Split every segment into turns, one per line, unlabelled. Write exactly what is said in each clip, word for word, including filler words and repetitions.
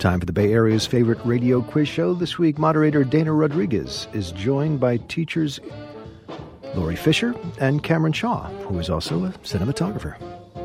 Time for the Bay Area's favorite radio quiz show. This week, moderator Dana Rodriguez is joined by teachers Lori Fisher and Cameron Shaw, who is also a cinematographer.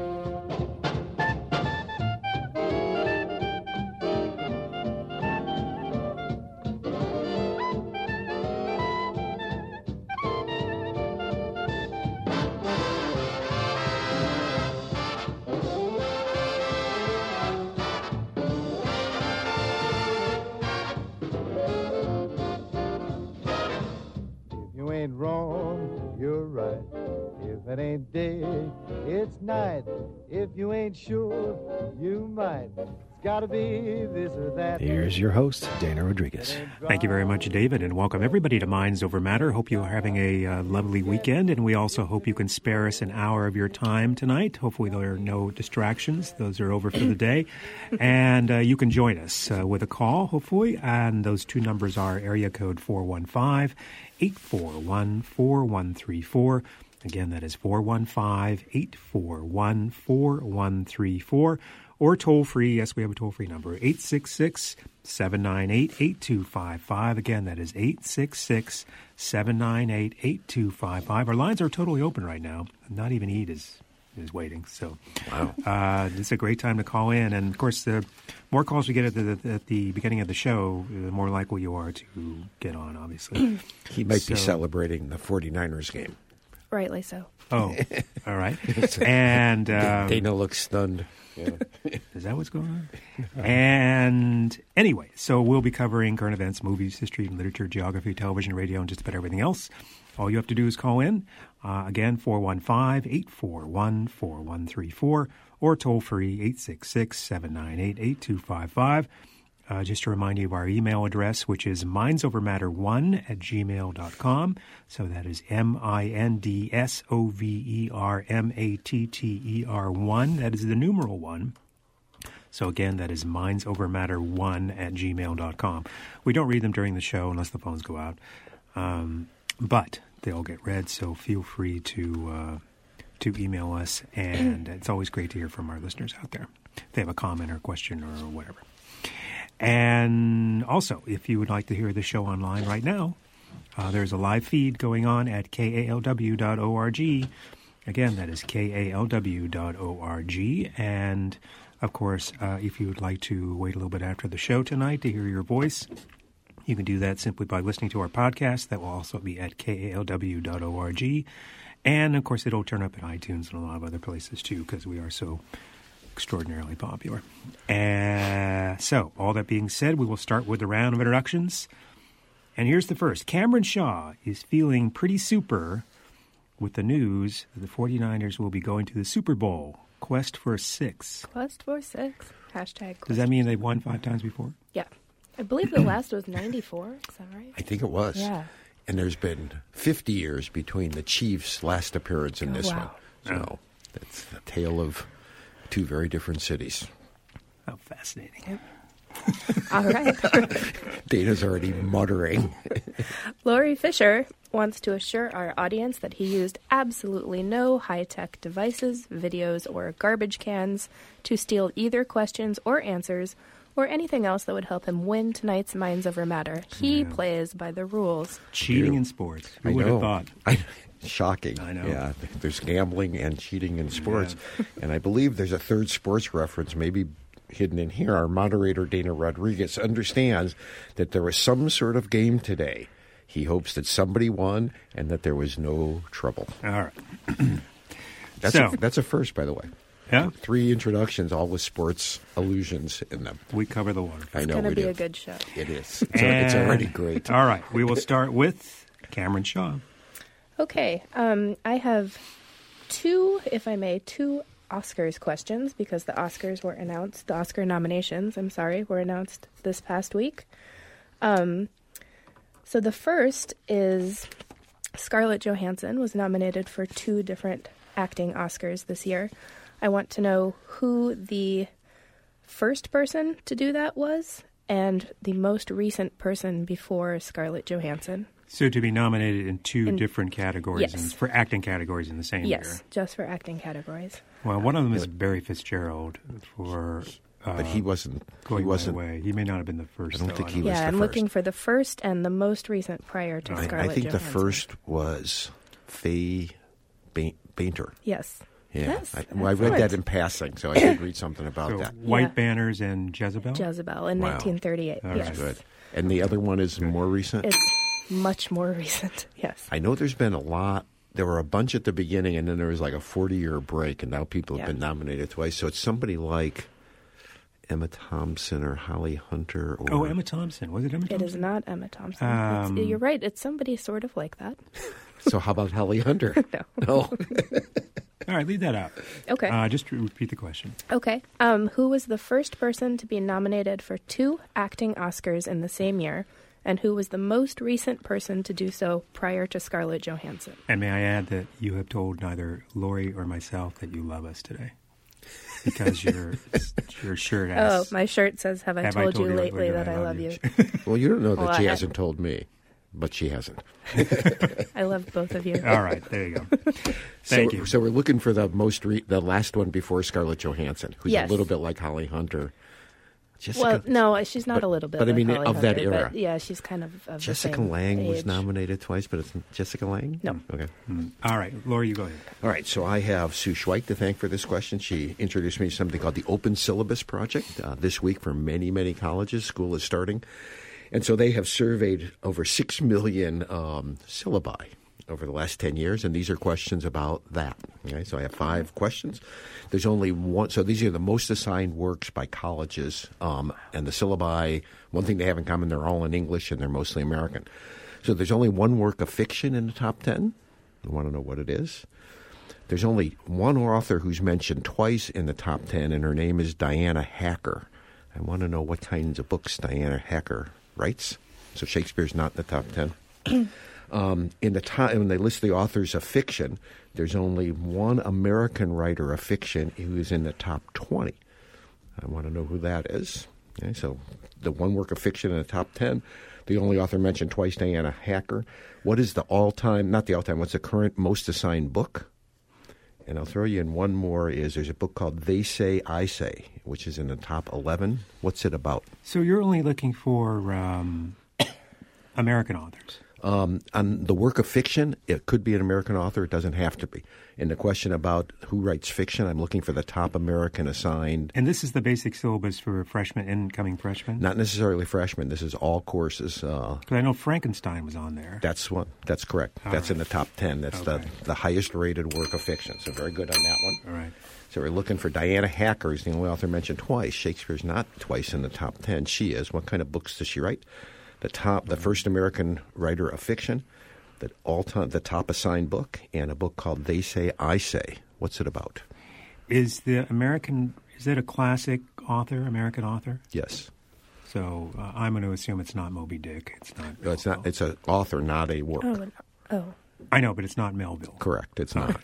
Here's your host, Dana Rodriguez.
Thank you very much, David, and welcome everybody to Minds Over Matter. Hope you are having a uh, lovely weekend, and we also hope you can spare us an hour of your time tonight. Hopefully there are no distractions. Those are over for the day. And uh, you can join us uh, with a call, hopefully, and those two numbers are area code four one five, eight four one, four one three four. Again, that is four one five, eight four one, four one three four. Or toll-free, yes, we have a toll-free number, eight six six, seven nine eight, eight two five five. Again, that is eight six six, seven nine eight, eight two five five. Our lines are totally open right now. Not even Ede is, is waiting. So wow. uh, it's a great time to call in. And, of course, the more calls we get at the, at the beginning of the show, the more likely you are to get on, obviously.
He might so,
be
celebrating the 49ers game.
Rightly so.
Oh, all right. And um,
Dana looks stunned.
Yeah. Is that what's going on? And anyway, so we'll be covering current events, movies, history, literature, geography, television, radio, and just about everything else. All you have to do is call in. Uh, again, four one five, eight four one, four one three four, or toll free eight six six, seven nine eight, eight two five five. Uh, just to remind you of our email address, which is mindsovermatter one at gmail dot com. So that is M I N D S O V E R M A T T E R one. That is the numeral one. So again, that is mindsovermatter one at gmail dot com. We don't read them during the show unless the phones go out. Um, but they'll get read, so feel free to uh, to email us. And it's always great to hear from our listeners out there. If they have a comment or a question or whatever. And also, if you would like to hear the show online right now, uh, there's a live feed going on at K A L W dot org. Again, that is K A L W dot org. And, of course, uh, if you would like to wait a little bit after the show tonight to hear your voice, you can do that simply by listening to our podcast. That will also be at K A L W dot org. And, of course, it'll turn up in iTunes and a lot of other places, too, because we are so extraordinarily popular. And so, all that being said, we will start with a round of introductions. And here's the first. Cameron Shaw is feeling pretty super with the news that the 49ers will be going to the Super Bowl. Quest for six.
Quest for six. Hashtag quest.
Does that mean they've won five times before?
Yeah. I believe the last was ninety-four. Is that right?
I think it was.
Yeah.
And there's been fifty years between the Chiefs' last appearance and
oh,
this
wow.
one. So oh. that's a tale of two very different cities.
How fascinating.
Yep. All right.
Dana's already muttering.
Lori Fisher wants to assure our audience that he used absolutely no high-tech devices, videos, or garbage cans to steal either questions or answers or anything else that would help him win tonight's Minds Over Matter. He yeah. plays by the rules.
Cheating in sports. Who
I
would
know.
have thought?
I Shocking.
I know.
Yeah, there's gambling and cheating in sports. Yeah. And I believe there's a third sports reference maybe hidden in here. Our moderator, Dana Rodriguez, understands that there was some sort of game today. He hopes that somebody won and that there was no trouble.
All right.
that's,
so,
a, that's a first, by the way.
Yeah.
Three introductions, all with sports allusions in them.
We cover the water.
I know
It's going to be
do.
a good show.
It is. It's, a, it's already great.
All right. We will start with Cameron Shaw.
Okay, um, I have two, if I may, two Oscars questions because the Oscars were announced, the Oscar nominations, I'm sorry, were announced this past week. Um, so the first is Scarlett Johansson was nominated for two different acting Oscars this year. I want to know who the first person to do that was and the most recent person before Scarlett Johansson.
So to be nominated in two
in,
different categories,
yes.
and for acting categories in the same
yes,
year?
Yes, just for acting categories.
Well, one of them is Barry Fitzgerald for
but he wasn't.
Going
he wasn't.
away. He may not have been the first.
I don't
though,
think
I
he was
Yeah,
the
I'm
first.
looking for the first and the most recent prior to
I,
Scarlett
I think the
Johansson.
first was Faye Ba- Bainter.
Yes.
Yeah,
Yes,
I, well, I read
excellent.
that in passing, so I did read something about
So
that.
White
Yeah.
Banners and Jezebel.
Jezebel in
Wow.
nineteen thirty-eight.
All
yes.
right,
Good. And the other one is more recent.
It's much more recent. Yes.
I know there's been a lot. There were a bunch at the beginning, and then there was like a forty-year break, and now people have
Yeah.
been nominated twice. So it's somebody like Emma Thompson or Holly Hunter. Or
Oh, Emma Thompson. Was it Emma Thompson?
It is not Emma Thompson.
Um,
it's, you're right. It's somebody sort of like that.
So how about Holly Hunter?
No.
No.
All right, leave that out.
Okay.
Uh, just to repeat the question.
Okay. Um, who was the first person to be nominated for two acting Oscars in the same year, and who was the most recent person to do so prior to Scarlett Johansson?
And may I add that you have told neither Lori or myself that you love us today. Because your your shirt
Oh,
has...
my shirt says, "Have I,
Have
told,
I told
you
you
lately
lately
that I love you?"
Well, you don't know that
Well,
she
I-
hasn't told me, but she hasn't.
I love both of you.
All right, there you go. Thank
so,
you.
So we're looking for the most re- the last one before Scarlett Johansson, who's
Yes.
a little bit like Holly Hunter. Jessica,
Well, no, she's not
but-
a little bit.
but I
like
mean,
Holly
of that
Hunter,
era.
But yeah, she's kind of. of
Jessica
the same
Lange was
age.
nominated twice, but it's Jessica Lange?
No.
Okay.
Mm. All right, Lori, you go ahead.
All right, so I have Sue Schweik to thank for this question. She introduced me to something called the Open Syllabus Project. Uh, this week for many, many colleges, school is starting. And so they have surveyed over six million um, syllabi over the last ten years, and these are questions about that. Okay, so I have five questions. There's only one, so these are the most assigned works by colleges, um, and the syllabi, one thing they have in common, they're all in English and they're mostly American. So there's only one work of fiction in the top ten. I want to know what it is. There's only one author who's mentioned twice in the top ten, and her name is Diana Hacker. I want to know what kinds of books Diana Hacker writes. So Shakespeare's not in the top ten. um, in the top, when they list the authors of fiction, there's only one American writer of fiction who is in the top twenty. I want to know who that is. Okay, so the one work of fiction in the top ten. The only author mentioned twice, Diana Hacker. What is the all-time, not the all-time, what's the current most assigned book? And I'll throw you in one more is there's a book called They Say, I Say, which is in the top eleven. What's it about?
So you're only looking for um, American authors.
Um, on the work of fiction, it could be an American author. It doesn't have to be. And the question about who writes fiction, I'm looking for the top American assigned.
And this is the basic syllabus for freshmen, incoming freshmen?
Not necessarily freshmen. This is all courses. Uh,
Because I know Frankenstein was on there.
that's one. That's correct.
All
that's
right.
in the top ten. That's
Okay.
the, the highest rated work of fiction. So very good on that one.
All right.
So we're looking for Diana Hacker, who's the only author mentioned twice. Shakespeare's not twice in the top ten. She is. What kind of books does she write? The top, the first American writer of fiction, the all time, the top assigned book, and a book called They Say, I Say. What's it about?
Is the American, is it a classic author, American author?
Yes,
So uh, I'm going to assume it's not Moby Dick. It's not.
no, it's not. It's an author, not a work.
Oh, no. oh.
I know, but it's not Melville.
Correct. It's not.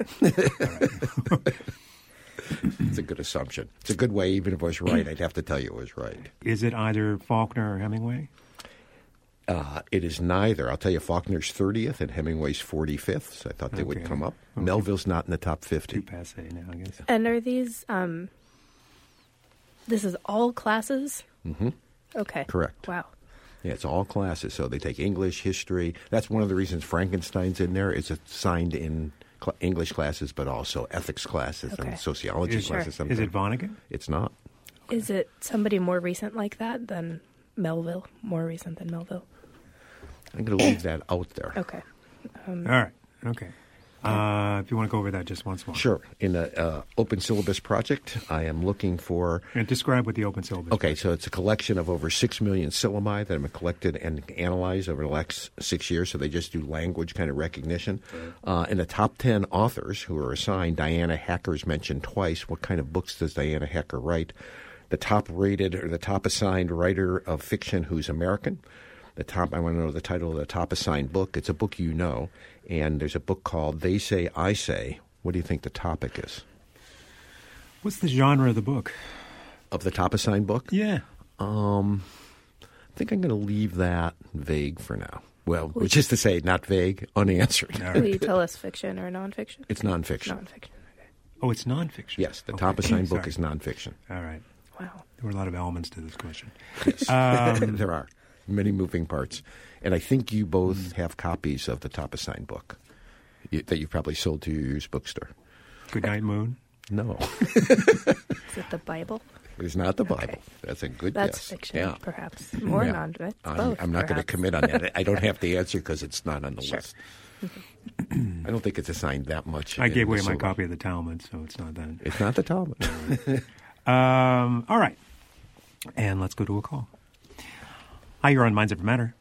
It's a good assumption. It's a good way. Even if I was right, I'd have to tell you it was right.
Is it either Faulkner or Hemingway?
Uh, it is neither. I'll tell you, Faulkner's thirtieth and Hemingway's forty-fifth. So I thought they would
Okay.
come up.
Okay.
Melville's not in the top
Too
fifty.
passe now, I guess.
And are these? Um, this is all classes.
Mm-hmm.
Okay.
Correct.
Wow.
Yeah, it's all classes. So they take English, history. That's one of the reasons Frankenstein's in there. It's assigned in cl- English classes, but also ethics classes
Okay.
and sociology
Is,
classes.
is
sometimes.
it Vonnegut?
It's not.
Is it somebody more recent like that than Melville? More recent than Melville?
I'm going to leave that out there.
Okay.
All right. Okay. Uh, if you want to go over that just once more.
Sure. In the uh, open syllabus project, I am looking for.
And describe what the open syllabus is.
Okay, so it's a collection of over six million syllabi that have been collected and analyzed over the last six years. So they just do language kind of recognition. Uh, in the top ten authors who are assigned, Diana Hacker's mentioned twice. What kind of books does Diana Hacker write? The top rated or the top assigned writer of fiction who's American. The top, I want to know the title of the top assigned book. It's a book you know. And there's a book called They Say, I Say. What do you think the topic is
What's the genre of the book?
of the top assigned book?
Yeah.
Um, I think I'm going to leave that vague for now. Well, which is to say, not vague, unanswered.
All
Will
right.
you tell us fiction or nonfiction?
It's nonfiction.
Nonfiction. Okay.
Oh, it's nonfiction.
Yes, the
Okay.
top assigned book
Sorry.
is nonfiction.
All right.
Wow.
There were a lot of elements to this question.
Yes.
Um,
there are many moving parts. And I think you both have copies of the Top Assigned book you, that you've probably sold to your used bookstore.
Good Night Moon.
No.
Is it the Bible?
It's not the Bible.
Okay.
That's a good
That's
guess.
fiction,
Yeah.
perhaps. More
Yeah.
non-fiction.
I'm,
Both,
I'm not going to
perhaps.
commit on that. I don't have the answer because it's not on the
Sure.
list. I don't think it's assigned that much.
I
in
gave away
the
my
silver.
copy of the Talmud, so it's not that.
It's not the Talmud.
Um, all right. And let's go to a call. Hi, you're on Minds Ever Matter.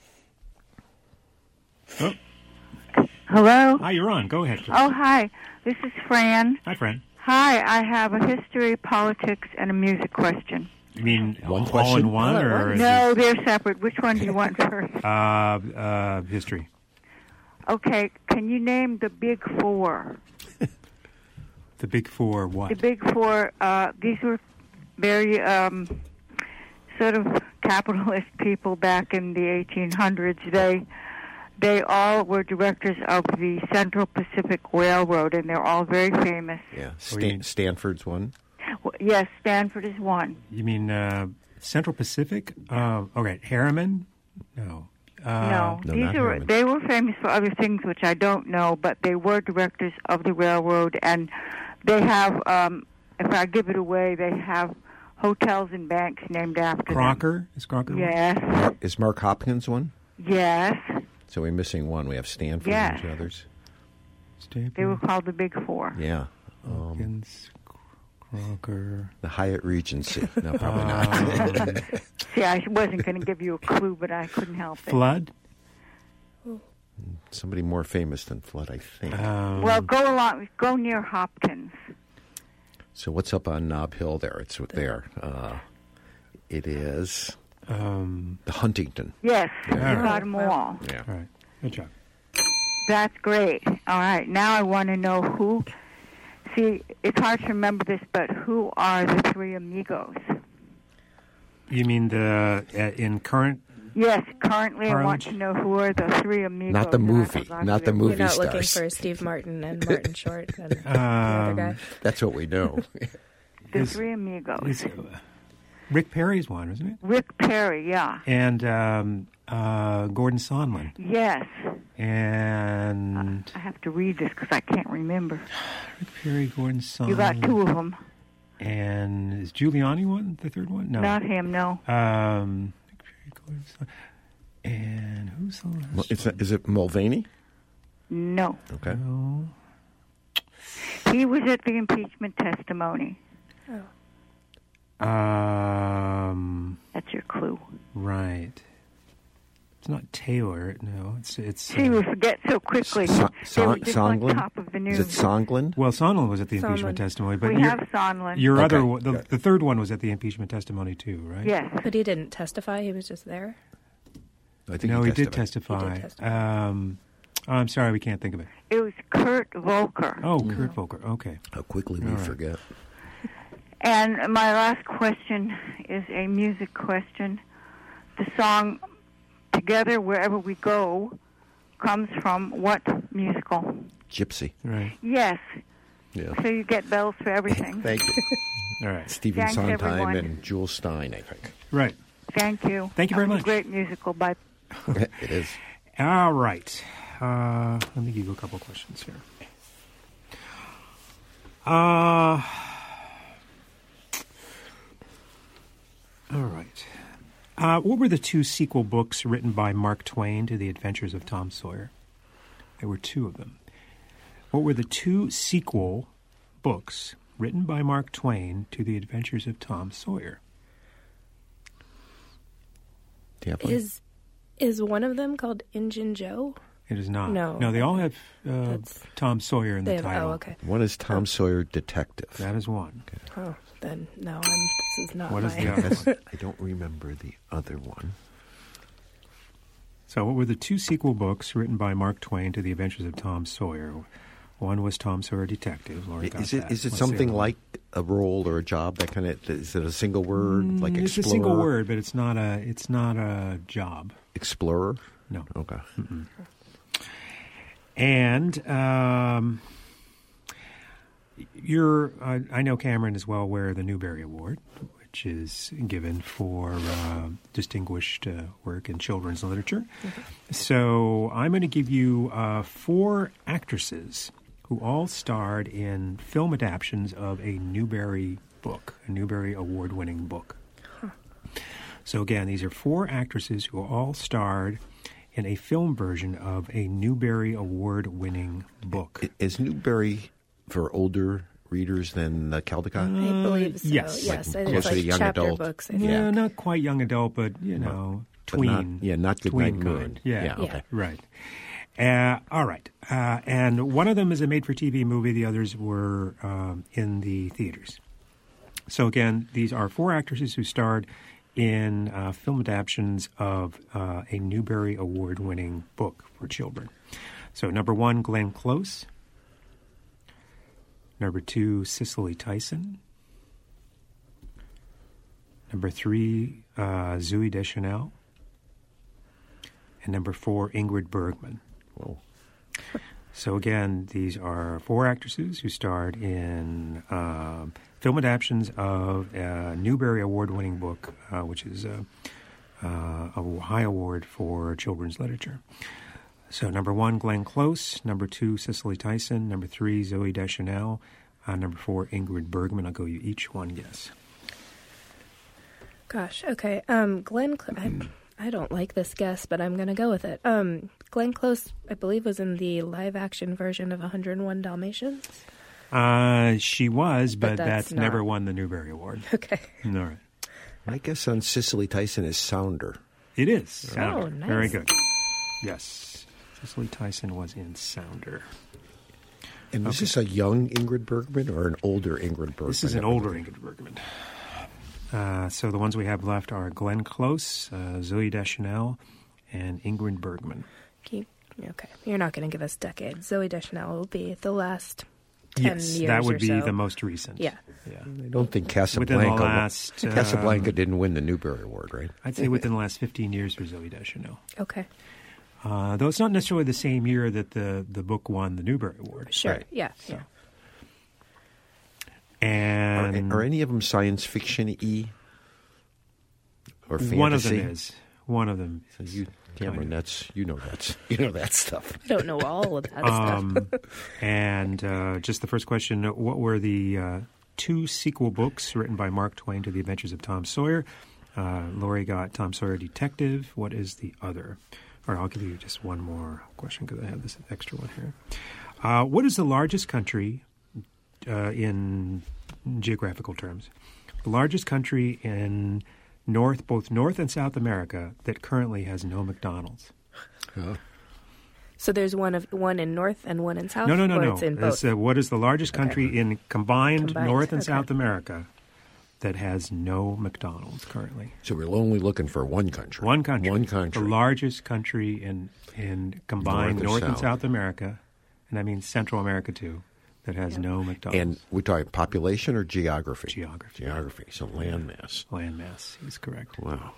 Oh,
Hello?
hi, you're on. Go ahead. Please.
Oh, hi. This is Fran.
Hi, friend.
Hi, I have a history, politics, and a music question.
You mean
One
all
question?
in one,
All at
or
once.
is
No, they're separate. Which one do you want first?
it, uh, uh, history?
Okay, can you name the big four?
The big four. What?
The big four, uh, these were very um, sort of capitalist people back in the eighteen hundreds. They they all were directors of the Central Pacific Railroad, and they're all very famous.
Yeah.
Oh,
Stan-
you mean-
Stanford's one.
Well, yes, Stanford is one.
You mean uh, Central Pacific? Uh, okay, Harriman? No. Uh,
no,
no,
these
not
are
Harriman.
they were famous for other things which I don't know, but they were directors of the railroad, and they have. Um, if I give it away, they have hotels and banks named after
Crocker? Is Crocker
them.
one?
Yes,
Is Mark Hopkins one?
yes,
So we're missing one. We have Stanford
Yes.
and two others.
Stanford,
they were called the Big Four.
Yeah. Um,
Hopkins, Crocker.
the Hyatt Regency. No, probably not.
Um,
See, I wasn't going to give you a clue, but I couldn't help it.
Flood?
Somebody more famous than Flood, I think.
Um,
Well, go along, go near Hopkins.
So what's up on Nob Hill there? It's there. Uh, it is
um,
the Huntington.
Yes, you
Yeah.
got them all.
Yeah.
all right. Good job.
That's great. All right, now I want to know who. See, it's hard to remember this, but who are the three amigos?
You mean the uh, in current?
Yes, currently I want
Parliament?
to know who are the three amigos.
Not the
and I
movie,
forgot
not
who
the
they were.
movie.
You're not looking
stars.
for Steve Martin and Martin Short and the
Um,
other guy.
That's what we know.
The
Is-
three amigos.
Is, uh, Rick Perry's one, isn't it?
Rick Perry, yeah.
And um, uh, Gordon Sondland.
Yes.
And
I have to read this because I can't remember.
Rick Perry, Gordon Sondland.
You got two of them.
And is Giuliani one? The third one? No.
Not him, no.
Um, Rick Perry, Gordon Sondland. And who's the last
Well, it's
one?
is it Mulvaney?
No.
Okay.
No.
He was at the impeachment testimony.
Um,
That's your clue.
right. It's not Taylor. No, it's it's.
See,
uh,
we forget so quickly.
So-
they were
Song-
just on
Sondland?
top of the news.
Is it Songland?
well, Sondland was at the impeachment
Sondland.
testimony, but
we
your,
have Sondland.
your
Okay.
other one- the,
Got it.
the third one was at the impeachment testimony too, right?
Yes.
But he didn't testify. He was just there.
I think
No, he did
testified.
testify.
He did testify.
Um, oh, I'm sorry, we can't think of it.
It was Kurt Volker.
Oh, Kurt Volker. Okay.
How quickly we
All right.
forget.
And my last question is a music question. The song Together Wherever We Go comes from what musical?
Gypsy.
Right.
Yes.
Yeah.
So you get bells for everything.
Thank you.
All right.
Stephen
Thanks,
Sondheim
everyone.
and Jules Stein, I think.
Right.
Thank you.
Thank you
That
very
was
much.
A great musical by
It is.
All right. Uh, let me give you a couple questions here. Uh, all right. Uh, what were the two sequel books written by Mark Twain to The Adventures of Tom Sawyer? There were two of them. What were the two sequel books written by Mark Twain to The Adventures of Tom Sawyer?
Do you have one?
Is is one of them called Injun Joe?
It is not.
No.
No, they all have uh,
That's-
Tom Sawyer in
They
the
have.
title.
Oh, okay.
One is Tom Sawyer Detective.
That is one.
Oh, then no. I'm, this is not.
What is
my,
the other
That's-
one?
I don't remember the other one.
So what were the two sequel books written by Mark Twain to The Adventures of Tom Sawyer? One was Tom Sawyer Detective. Lori got
Is it
that.
is it
What's the
something
other one?
like a role or a job that kind of is it a single word
Mm,
like
it's
explorer?
a single word, but it's not a it's not a job.
Explorer.
No.
Okay.
And um, you're uh, I know Cameron is well aware of the Newbery Award, which is given for uh, distinguished uh, work in children's literature. Mm-hmm. So I'm going to give you uh, four actresses who all starred in film adaptations of a Newbery book, a Newbery Award-winning book. Huh. So again, these are four actresses who all starred in a film version of a Newbery Award-winning book.
Is Newbery for older readers than uh, Caldecott?
I believe so.
Yes.
Yes.
Like
I think it's
closer to
like
young
chapter
adult.
books. I
Yeah,
think.
Yeah.
not quite young adult, but, you know,
But
tween.
not- yeah, not Good
tween
Night Moon.
kind. Yeah,
Yeah,
okay.
right. Uh, all right. Uh, and one of them is a made-for-T V movie. The others were um, in the theaters. So again, these are four actresses who starred in uh, film adaptations of uh, a Newbery Award-winning book for children. So number one, Glenn Close. Number two, Cicely Tyson. Number three, uh, Zooey Deschanel. And number four, Ingrid Bergman.
Whoa.
So again, these are four actresses who starred in uh, film adaptations of a Newbery Award-winning book, uh, which is a, uh, a high award for children's literature. So number one, Glenn Close. Number two, Cicely Tyson. Number three, Zooey Deschanel. Uh, number four, Ingrid Bergman. I'll go you each one guess.
Gosh. Okay. Um, Glenn. Cl- I, I don't like this guess, but I'm going to go with it. Um, Glenn Close, I believe, was in the live-action version of one oh one Dalmatians.
Uh, she was, but,
But
that's,
that's not-
never won the Newbery Award.
Okay.
All right.
My guess on Cicely Tyson is Sounder.
It is Sounder.
Oh, nice.
Very good. Yes. Cicely Tyson was in Sounder.
And is this a young Ingrid Bergman or an older Ingrid Bergman?
This is an older Ingrid Bergman. Uh, so the ones we have left are Glenn Close, uh, Zooey Deschanel, and Ingrid Bergman.
Keep, okay. You're not going to give us decades. Zooey Deschanel will be the last ten
Yes,
years
that would
or
be
so.
the most recent.
Yeah.
Yeah.
I don't think Casablanca.
Within the last, uh,
Casablanca didn't win the Newbery Award, right?
I'd say within the last fifteen years for Zooey Deschanel.
Okay.
Uh, though it's not necessarily the same year that the, the book won the Newbery Award.
Sure.
Right.
Yeah. Yeah.
And
Are, are any of them science fiction-y? Or fantasy?
one of them is. One of them.
So
is
you, Cameron,
kind of.
that's you know that's you know that stuff.
I don't know all of that stuff.
Um, and uh, just the first question, what were the uh, two sequel books written by Mark Twain to The Adventures of Tom Sawyer? Uh, Lori got Tom Sawyer Detective. What is the other? All right, I'll give you just one more question because I have this extra one here. Uh, what is the largest country uh, in geographical terms? The largest country in North, both North and South America that currently has no McDonald's.
Oh.
So there's one of one in North and one in South?
No, no, no,
or
no.
It's in
It's,
both?
uh, what is the largest country
Okay.
in combined,
Combined,
North and
okay.
South America that has no McDonald's currently?
So we're only looking for one country.
One country.
One country.
The largest country in in combined
North or
North, and
South.
South America, and I mean Central America too, that has no McDonald's.
And we're talking population or geography?
Geography.
Geography. So landmass.
Landmass is correct.
Wow.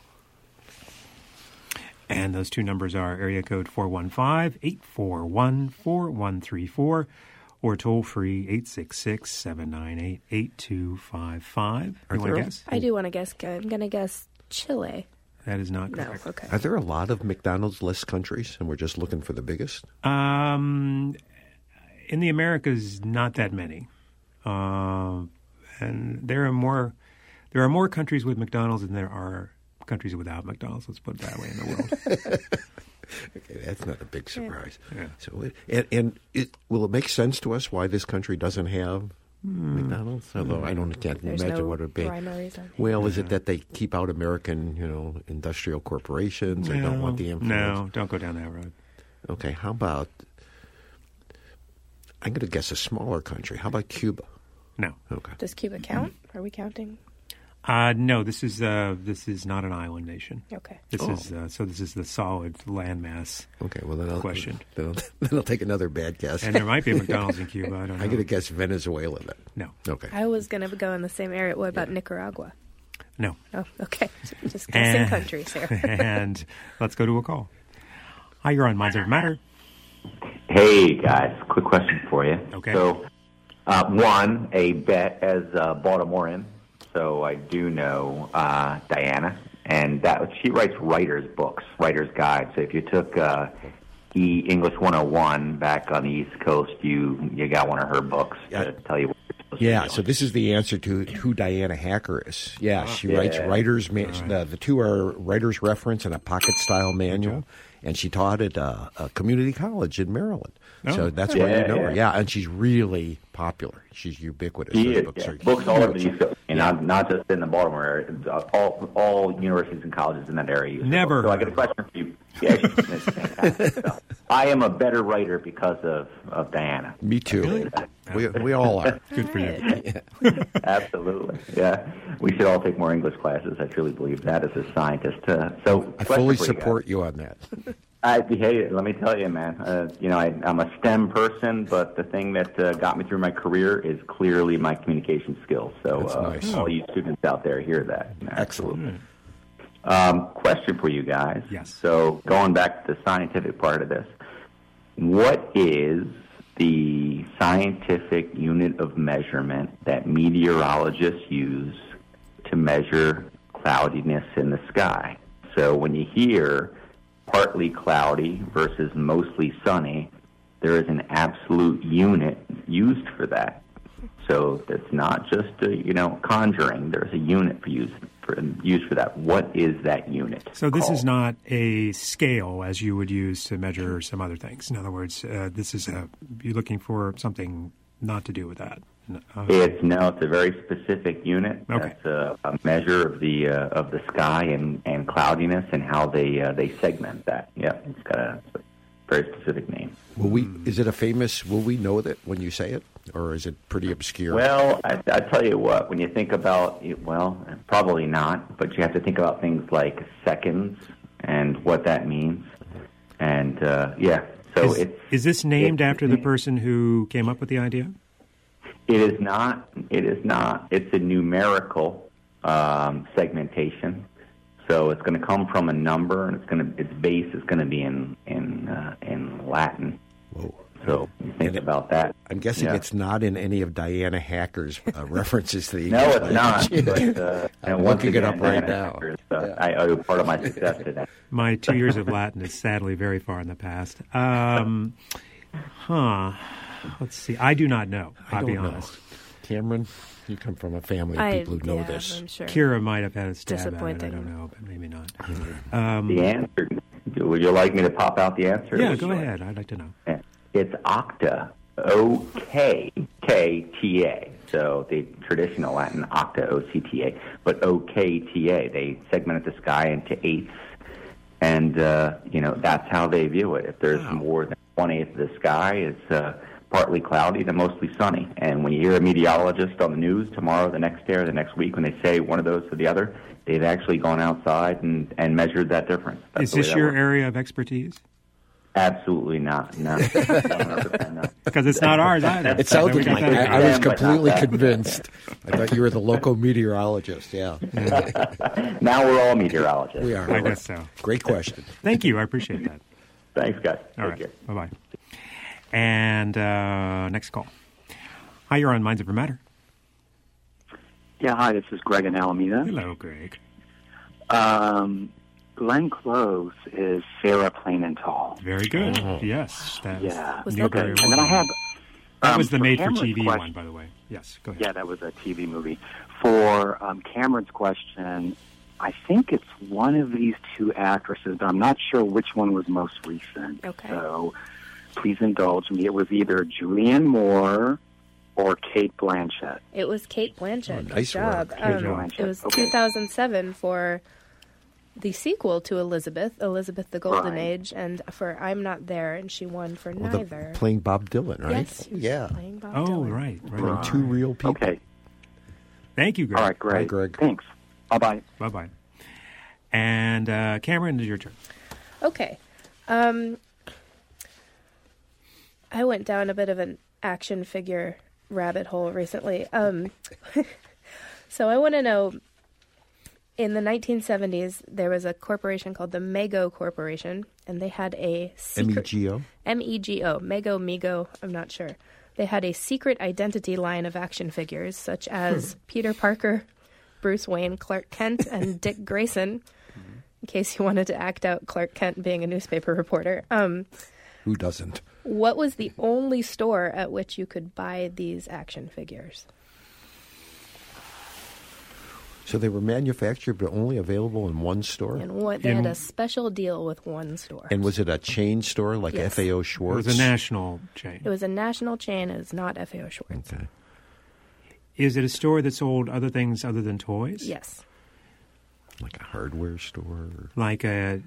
And those two numbers are area code four one five, eight four one, four one three four or toll free eight six six, seven nine eight, eight two five five.
Are
You want to
there-
guess?
I do want to guess. I'm going to guess Chile.
That is not
No.
correct.
Okay.
Are there a lot of McDonald's-less countries, and we're just looking for the biggest?
Um, in the Americas, not that many, uh, and there are more. There are more countries with McDonald's than there are countries without McDonald's. Let's put it that way in the world.
Okay, that's not a big surprise.
Yeah.
So, it, and, and it, will it make sense to us why this country doesn't have McDonald's? Although I don't can't
There's
imagine
no
what it would be.
rhyme or reason.
Well, is it that they keep out American, you know, industrial corporations? They don't want the influence.
No, don't go down that road.
Okay, how about? I'm going to guess a smaller country. How about Cuba?
No,
Okay.
Does Cuba count? Are we counting?
uh, no. This is uh, this is not an island nation.
Okay.
This
Oh.
is uh, so. This is the solid landmass,
Okay. Well, then I'll
Question.
Then I'll, then I'll take another bad guess.
and there might be a McDonald's in Cuba. I don't know.
I'm going to guess Venezuela then.
No,
Okay.
I was going to go in the same area. What about Nicaragua?
no.
Oh, okay. Just guessing
And-
countries here.
And let's go to a call. Hi, you're on Minds Over Matter.
Hey guys, quick question for you.
Okay.
So, uh, one, a bet as uh, Baltimorean, so I do know uh, Diana, and that she writes writers' books, writers' guides. So if you took uh, E English one oh one back on the East Coast, you you got one of her books
Yeah.
to tell you what you're supposed
Yeah,
to be
so
doing.
this is the answer to who Diana Hacker is. Yeah, she
Yeah.
writes writers. Man- the, the two are writers' reference and a pocket-style manual, and she taught at uh, a community college in Maryland.
Oh.
So that's why you
Yeah,
know her.
yeah.
Yeah, and she's really popular. She's ubiquitous.
She
Those
is,
books
yeah.
are
Books all over the
huge.
East Coast, and not, not just in the Baltimore area. It's, uh, All all universities and colleges in that area use her
Never
books. So I
heard
got a question for you. Yeah, she's fantastic. So, I am a better writer because of, of Diana.
Me too. We, we all are.
Good for you.
Absolutely. Yeah. We should all take more English classes. I truly believe that as a scientist. Uh, so
I
question
fully
for you guys.
support you on that.
I, hey, let me tell you, man. Uh, you know, I, I'm a STEM person, but the thing that uh, got me through my career is clearly my communication skills. So,
That's
uh,
nice.
all you students out there hear that.
Excellent.
Um, question for you guys.
Yes.
So, going back to the scientific part of this, what is the scientific unit of measurement that meteorologists use to measure cloudiness in the sky? So, when you hear partly cloudy versus mostly sunny, there is an absolute unit used for that. So it's not just a, you know, conjuring. There's a unit for use for used for that. What is that unit?
So this is
called?
not a scale as you would use to measure some other things. In other words, uh, this is a, you're looking for something not to do with that. Uh,
It's no. It's a very specific unit.
Okay.
That's a, a measure of the uh, of the sky and, and cloudiness and how they uh, they segment that. Yeah, it's got a very specific name.
Will we? Is it a famous? Will we know that when you say it, or is it pretty obscure?
Well, I, I tell you what. When you think about well, probably not. But you have to think about things like seconds and what that means. And uh, yeah, so
is,
it's
is this named
it's-
after the person who came up with the idea?
It is not. It is not. It's a numerical um, segmentation. So it's going to come from a number, and it's going to its base is going to be in in uh, in Latin.
Whoa.
So you think about that.
I'm guessing
Yeah.
it's not in any of Diana Hacker's uh, references to the
No,
English
it's not.
language.
But, uh,
I'm
and once
looking it
again,
up right
Diana
now.
Hacker is, uh,
Yeah.
I owe part of my success to that.
My two years of Latin is sadly very far in the past. Um, huh. Let's see. I do not know.
I
I'll
don't
be
know.
honest.
Cameron, you come from a family of
I,
people who know
yeah,
this.
I'm sure.
Kira might have had a stab at it. I
Disappointing.
don't know, but maybe not.
The answer. Would you like me to pop out the answer?
Yeah,
Would
go
you?
ahead. I'd like to know.
It's octa, O K K T A. So the traditional Latin octa, O C T A, but O K T A. They segmented the sky into eighths, and uh, you know that's how they view it. If there's
Wow.
more than one eighth of the sky, it's uh, partly cloudy to mostly sunny. And when you hear a meteorologist on the news tomorrow, the next day, or the next week, when they say one of those to the other, they've actually gone outside and, and measured that difference. That's
Is
the way
this
that
your
works.
area of expertise?
Absolutely not. No. one hundred percent not.
Because it's not ours either.
It sounded
We got
like
that.
I, I was
Yeah, but not
completely
that.
convinced. I thought you were the local meteorologist. Yeah,
Now we're all meteorologists.
we are.
I guess so.
Great question.
Thank you. I appreciate that.
Thanks, guys.
All
Take
right.
care.
Bye-bye. And uh, next call. Hi, you're on Minds Over Matter.
Yeah, hi, this is Greg in Alameda.
Hello, Greg.
Um, Glenn Close is Sarah Plain and Tall.
Very good. Yes. That
Yeah.
Was
Newberry
that good?
And then I have...
That
um,
was the
for
made-for-T V
Cameron's question-
one, by the way. Yes, go ahead.
Yeah, that was a T V movie. For um, Cameron's question, I think it's one of these two actresses, but I'm not sure which one was most recent.
Okay.
So please indulge me. It was either Julianne Moore or Kate Blanchett.
It was Kate Blanchett.
Oh,
Good
nice
job.
work.
Um,
Kate Blanchett.
It was
Okay.
two thousand seven for the sequel to Elizabeth, Elizabeth the Golden
Right.
Age, and for I'm Not There, and she won for
Well, the-
neither.
playing Bob Dylan, right?
Yes.
Yeah.
Playing Bob
Oh,
Dylan.
right. Right.
Playing two real people.
Okay.
Thank you, Greg.
All right, great.
Hi, Greg.
Thanks. Bye-bye.
Bye-bye. And uh, Cameron, it is your turn.
Okay. Um, I went down a bit of an action figure rabbit hole recently. Um, so I want to know, in the nineteen seventies, there was a corporation called the Mego Corporation, and they had a
M E
secret...
G O.
M E G O. Mego, Mego, I'm not sure. They had a secret identity line of action figures, such as Peter Parker, Bruce Wayne, Clark Kent, and Dick Grayson, in case you wanted to act out Clark Kent being a newspaper reporter. Um,
Who doesn't?
what was the only store at which you could buy these action figures?
So they were manufactured but only available in one store?
And what they
In-
had a special deal with one store.
And was it a chain store like
Yes.
F A O
It
Schwartz?
was a national chain.
It was a national chain. It was not F A O Schwartz.
Okay.
Is it a store that sold other things other than toys?
Yes.
Like a hardware store?
Like a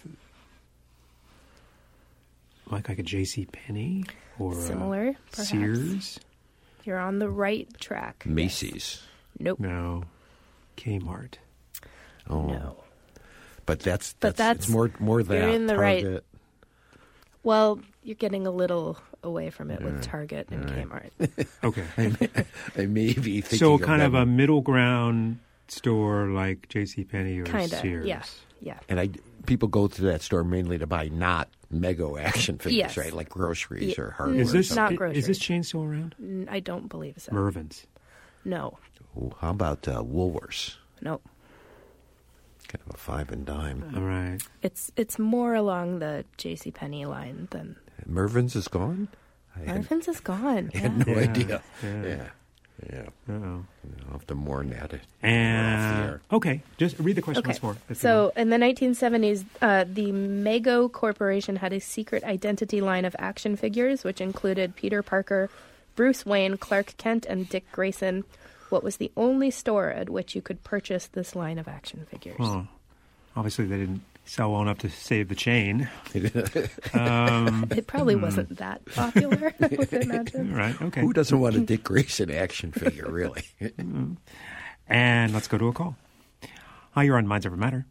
like like a J C Penney or a
Similar, perhaps.
Sears?
You're on the right track.
Macy's.
Nope.
No. Kmart.
Oh.
No.
But that's,
But
that's,
that's-
it's more more that
you're in the right-
Target.
Well, you're getting a little away from it with Target and Kmart.
Okay.
I may be thinking
So
of
kind of a
them.
middle ground store like J C Penney or
Kind of.
Sears.
Yeah. Yeah.
And I people go to that store mainly to buy not Mego action figures,
Yes.
right? Like groceries
Ye-
or hardware.
Is
or
this
something.
Not
i-
groceries.
is this chain still around?
N- I don't believe so.
Mervyn's.
No.
Ooh, how about uh, Woolworths?
Nope.
Kind of a five and dime.
All right.
It's it's more along the JCPenney line than
Mervyn's is gone? I had,
Mervyn's is gone.
I
Yeah.
had no
Yeah,
idea.
yeah.
Yeah. Yeah.
Uh-oh.
I'll have to mourn that.
And okay, just read the question
Okay.
once more. if you
So
want.
in the nineteen seventies, uh, the Mego Corporation had a secret identity line of action figures, which included Peter Parker, Bruce Wayne, Clark Kent, and Dick Grayson. What was the only store at which you could purchase this line of action figures?
Huh. Obviously, they didn't sell well enough to save the chain. um,
It probably wasn't that popular, I would imagine.
right. Okay.
Who doesn't want a Dick Grayson action figure, really?
And let's go to a call. Hi, you're on Minds Over Matter.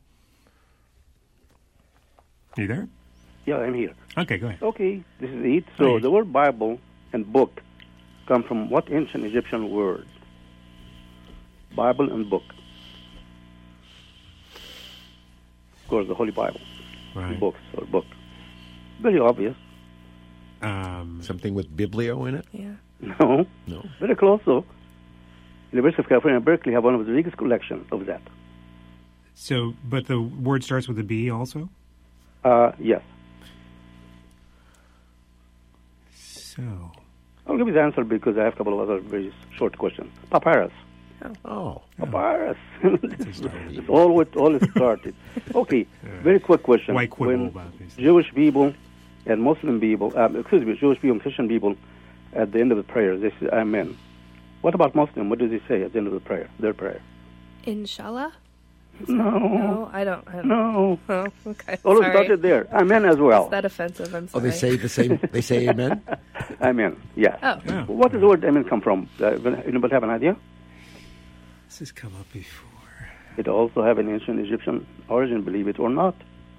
You there?
Yeah, I'm here.
Okay, go ahead.
Okay, this is it. So
Hi.
the word Bible and book come from what ancient Egyptian word? Bible and book. Of course, the Holy Bible.
Right.
Books or book. Very obvious.
Um,
Something with Biblio in it?
Yeah.
No.
No.
Very close, though. University of California, Berkeley have one of the biggest collections of that.
so, but the word starts with a B also?
Uh, yes.
So,
I'll give you the answer because I have a couple of other very short questions. Papyrus.
Oh.
Papyrus. It's all what all it started. Okay, very quick question.
Why quibble
When
about this?
Jewish people and Muslim people, um, excuse me, Jewish people and Christian people, at the end of the prayer, they say Amen. What about Muslim? What do they say at the end of the prayer? Their prayer?
Inshallah?
No,
No, I don't. I don't.
no.
Oh, okay.
All it
Sorry.
started there. Amen as well.
Is that offensive? I'm
Oh,
sorry.
they say the same. They say amen?
Amen. Yes.
Oh.
Yeah.
What does the word Amen come from? Uh, anybody have an idea?
this has come up before.
It also have an ancient Egyptian origin, believe it or not.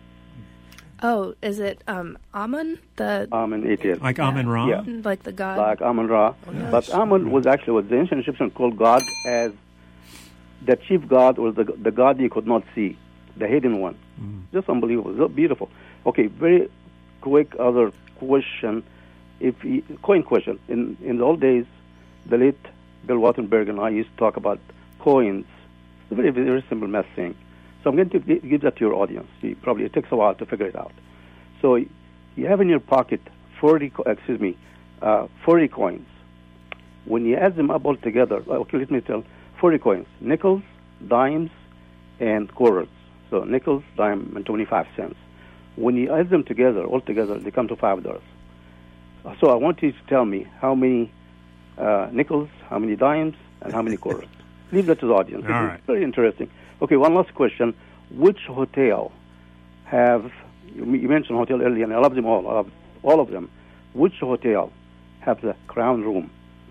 Oh, is it um, Amun? The
Amen. It is.
Like Amun Ra?
Yeah.
like the god?
Like Amun Ra. But Amun was actually what the ancient Egyptians called God as the chief god or the the god you could not see, the hidden one. Just unbelievable. So beautiful. Okay, very quick other question. If you, coin question. In in the old days, the late Bill Wattenberg and I used to talk about coins. It's a very, very simple math thing. So I'm going to gi- give that to your audience. You probably it takes a while to figure it out. So you have in your pocket forty, co- excuse me, uh, forty coins. When you add them up all together, okay, let me tell, forty coins, nickels, dimes, and quarters. So nickels, dime, and twenty-five cents. When you add them together, all together, they come to five dollars. So I want you to tell me how many uh, nickels, how many dimes, and how many quarters. Leave that to the audience.
All
It's
right.
very interesting. Okay, one last question. Which hotel have, you you mentioned hotel earlier, and I love them all, I love all of them. Which hotel have the crown room?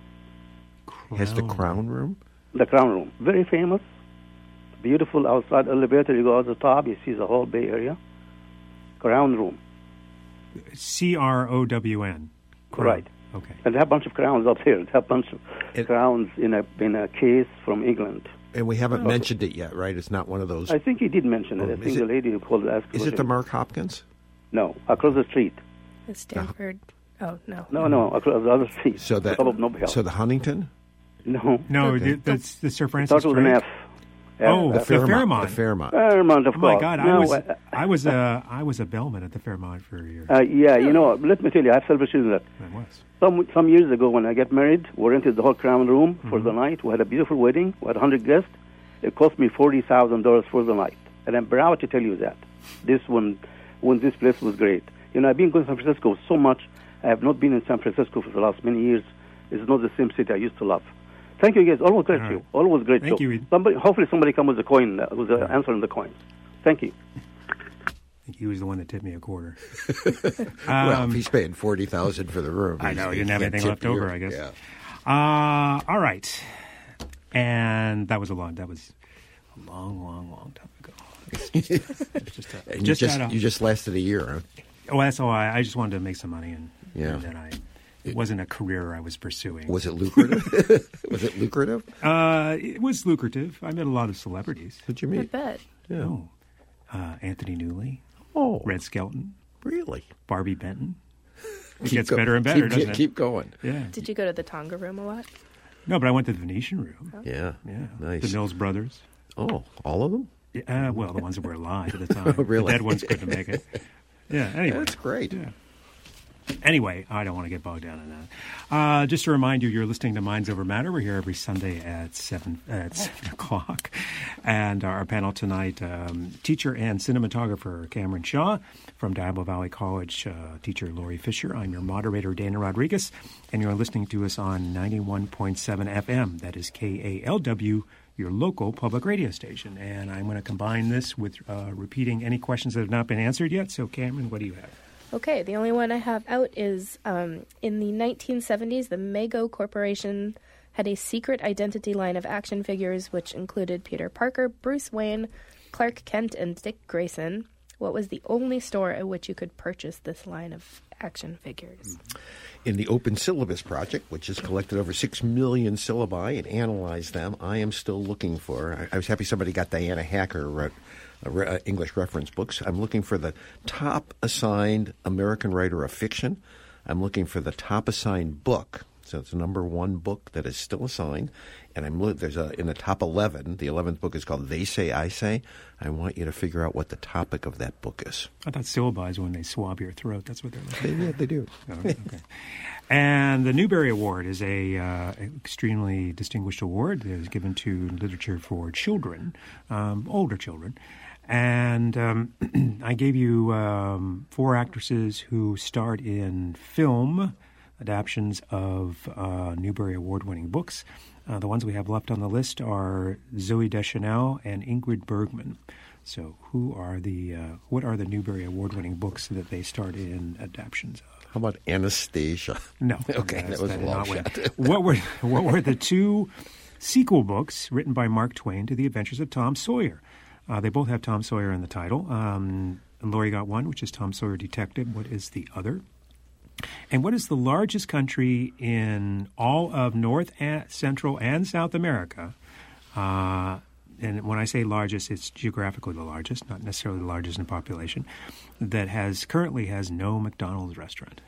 Has the crown room?
The crown room. Very famous, beautiful outside elevator. You go out the top, you see the whole Bay Area. Crown room.
C R O W N.
Right.
Okay.
And they have a bunch of crowns up there. They have a bunch of
It-
crowns in a in a case from England.
And we haven't mentioned it yet, right? It's not one of those.
I think he did mention it.
Oh,
I
is
think
it-
the lady who called asked.
Is it the Mark Hopkins?
No, across the street.
The Stanford. Oh no.
No, no, across the other street.
So that.
Club of Nobel.
So the Huntington.
no.
No,
Okay.
the- that's the Sir Francis
Starts with an
Drake.
F.
Oh,
the
the
Fairmont.
Fairmont.
The Fairmont.
Fairmont, of
Oh
course.
my God, I
No,
was
uh,
I was a I was a bellman at the Fairmont for a year.
uh, yeah, you know, let me tell you, I have selfish reasons that.
I was.
Some some years ago, when I got married, we rented the whole Crown room for
Mm-hmm.
the night. We had a beautiful wedding. We had one hundred guests. It cost me forty thousand dollars for the night. And I'm proud to tell you that. This one, when this place was great. You know, I've been going to San Francisco so much. I have not been in San Francisco for the last many years. It's not the same city I used to love. Thank you, guys. Always great
All
show.
right.
Always great
Thank
show.
you, Ed.
Somebody, hopefully somebody come with a coin, uh, with an answer on the coins. Thank you.
I think he was the one that tipped me a quarter.
well,
Um,
if he's paying forty thousand for the room,
I
he's-
know, he
he
didn't have
can't
anything
tip
left over,
you.
I guess.
Yeah.
Uh, all right. And that was a long, that was a long, long, long time ago. It's just, it's just, a,
And you
just
just
got a-
you just lasted a year, huh?
oh, that's all. I, I just wanted to make some money, and,
Yeah.
and then I, it wasn't a career I was pursuing.
Was it lucrative? Was it lucrative?
Uh, it was lucrative. I met a lot of celebrities.
Who'd you
I
meet?
bet.
Yeah.
Oh, uh, Anthony Newley,
Oh,
Red Skelton,
really?
Barbie Benton. It
Keep
gets
go-
better and better,
keep,
doesn't
keep,
it?
Keep going.
Yeah.
Did you go to the Tonga room a lot?
No, but I went to the Venetian room.
Yeah.
Yeah.
Nice.
The Mills Brothers.
Oh, all of them?
Yeah, uh, well, the ones that were alive at the time.
Oh, really?
The dead ones couldn't make it. Yeah, anyway.
That's great.
Yeah. Anyway, I don't want to get bogged down in that. Uh, just to remind you, you're listening to Minds Over Matter. We're here every Sunday at seven at seven o'clock, and our panel tonight: um, teacher and cinematographer Cameron Shaw from Diablo Valley College, uh, teacher Lori Fisher. I'm your moderator Dana Rodriguez, and you're listening to us on ninety-one point seven F M. That is K A L W. Your local public radio station. And I'm going to combine this with uh, repeating any questions that have not been answered yet. So, Cameron, what do you have?
Okay, the only one I have out is um, in the nineteen seventies, the Mego Corporation had a secret identity line of action figures which included Peter Parker, Bruce Wayne, Clark Kent, and Dick Grayson. What was the only store at which you could purchase this line of action figures?
In the Open Syllabus Project, which has collected over six million syllabi and analyzed them, I am still looking for, I, I was happy somebody got Diana Hacker wrote uh, re, uh, English reference books. I'm looking for the top assigned American writer of fiction. I'm looking for the top assigned book. So it's the number one book that is still assigned. And I'm look, there's a in the top eleven. The eleventh book is called They Say, I Say. I want you to figure out what the topic of that book is.
I thought syllabi is when they swab your throat. That's what they're looking
They, yeah, they do.
for. Oh, okay. And the Newbery Award is a uh, extremely distinguished award that is given to literature for children, um, older children. And um, I gave you um, four actresses who starred in film adaptions of uh, Newbery Award-winning books. Uh, the ones we have left on the list are Zooey Deschanel and Ingrid Bergman. So, who are the uh, what are the Newbery Award-winning books that they starred in adaptions of?
How about Anastasia?
No,
Okay,
that's-
that was a
did
long
not win.
shot.
what were what were the two sequel books written by Mark Twain to The Adventures of Tom Sawyer? Uh, they both have Tom Sawyer in the title. Um, and Lori got one, which is Tom Sawyer Detective. What is the other? And what is the largest country in all of North, and Central, and South America? Uh, and when I say largest, it's geographically the largest, not necessarily the largest in population, that has currently has no McDonald's restaurant.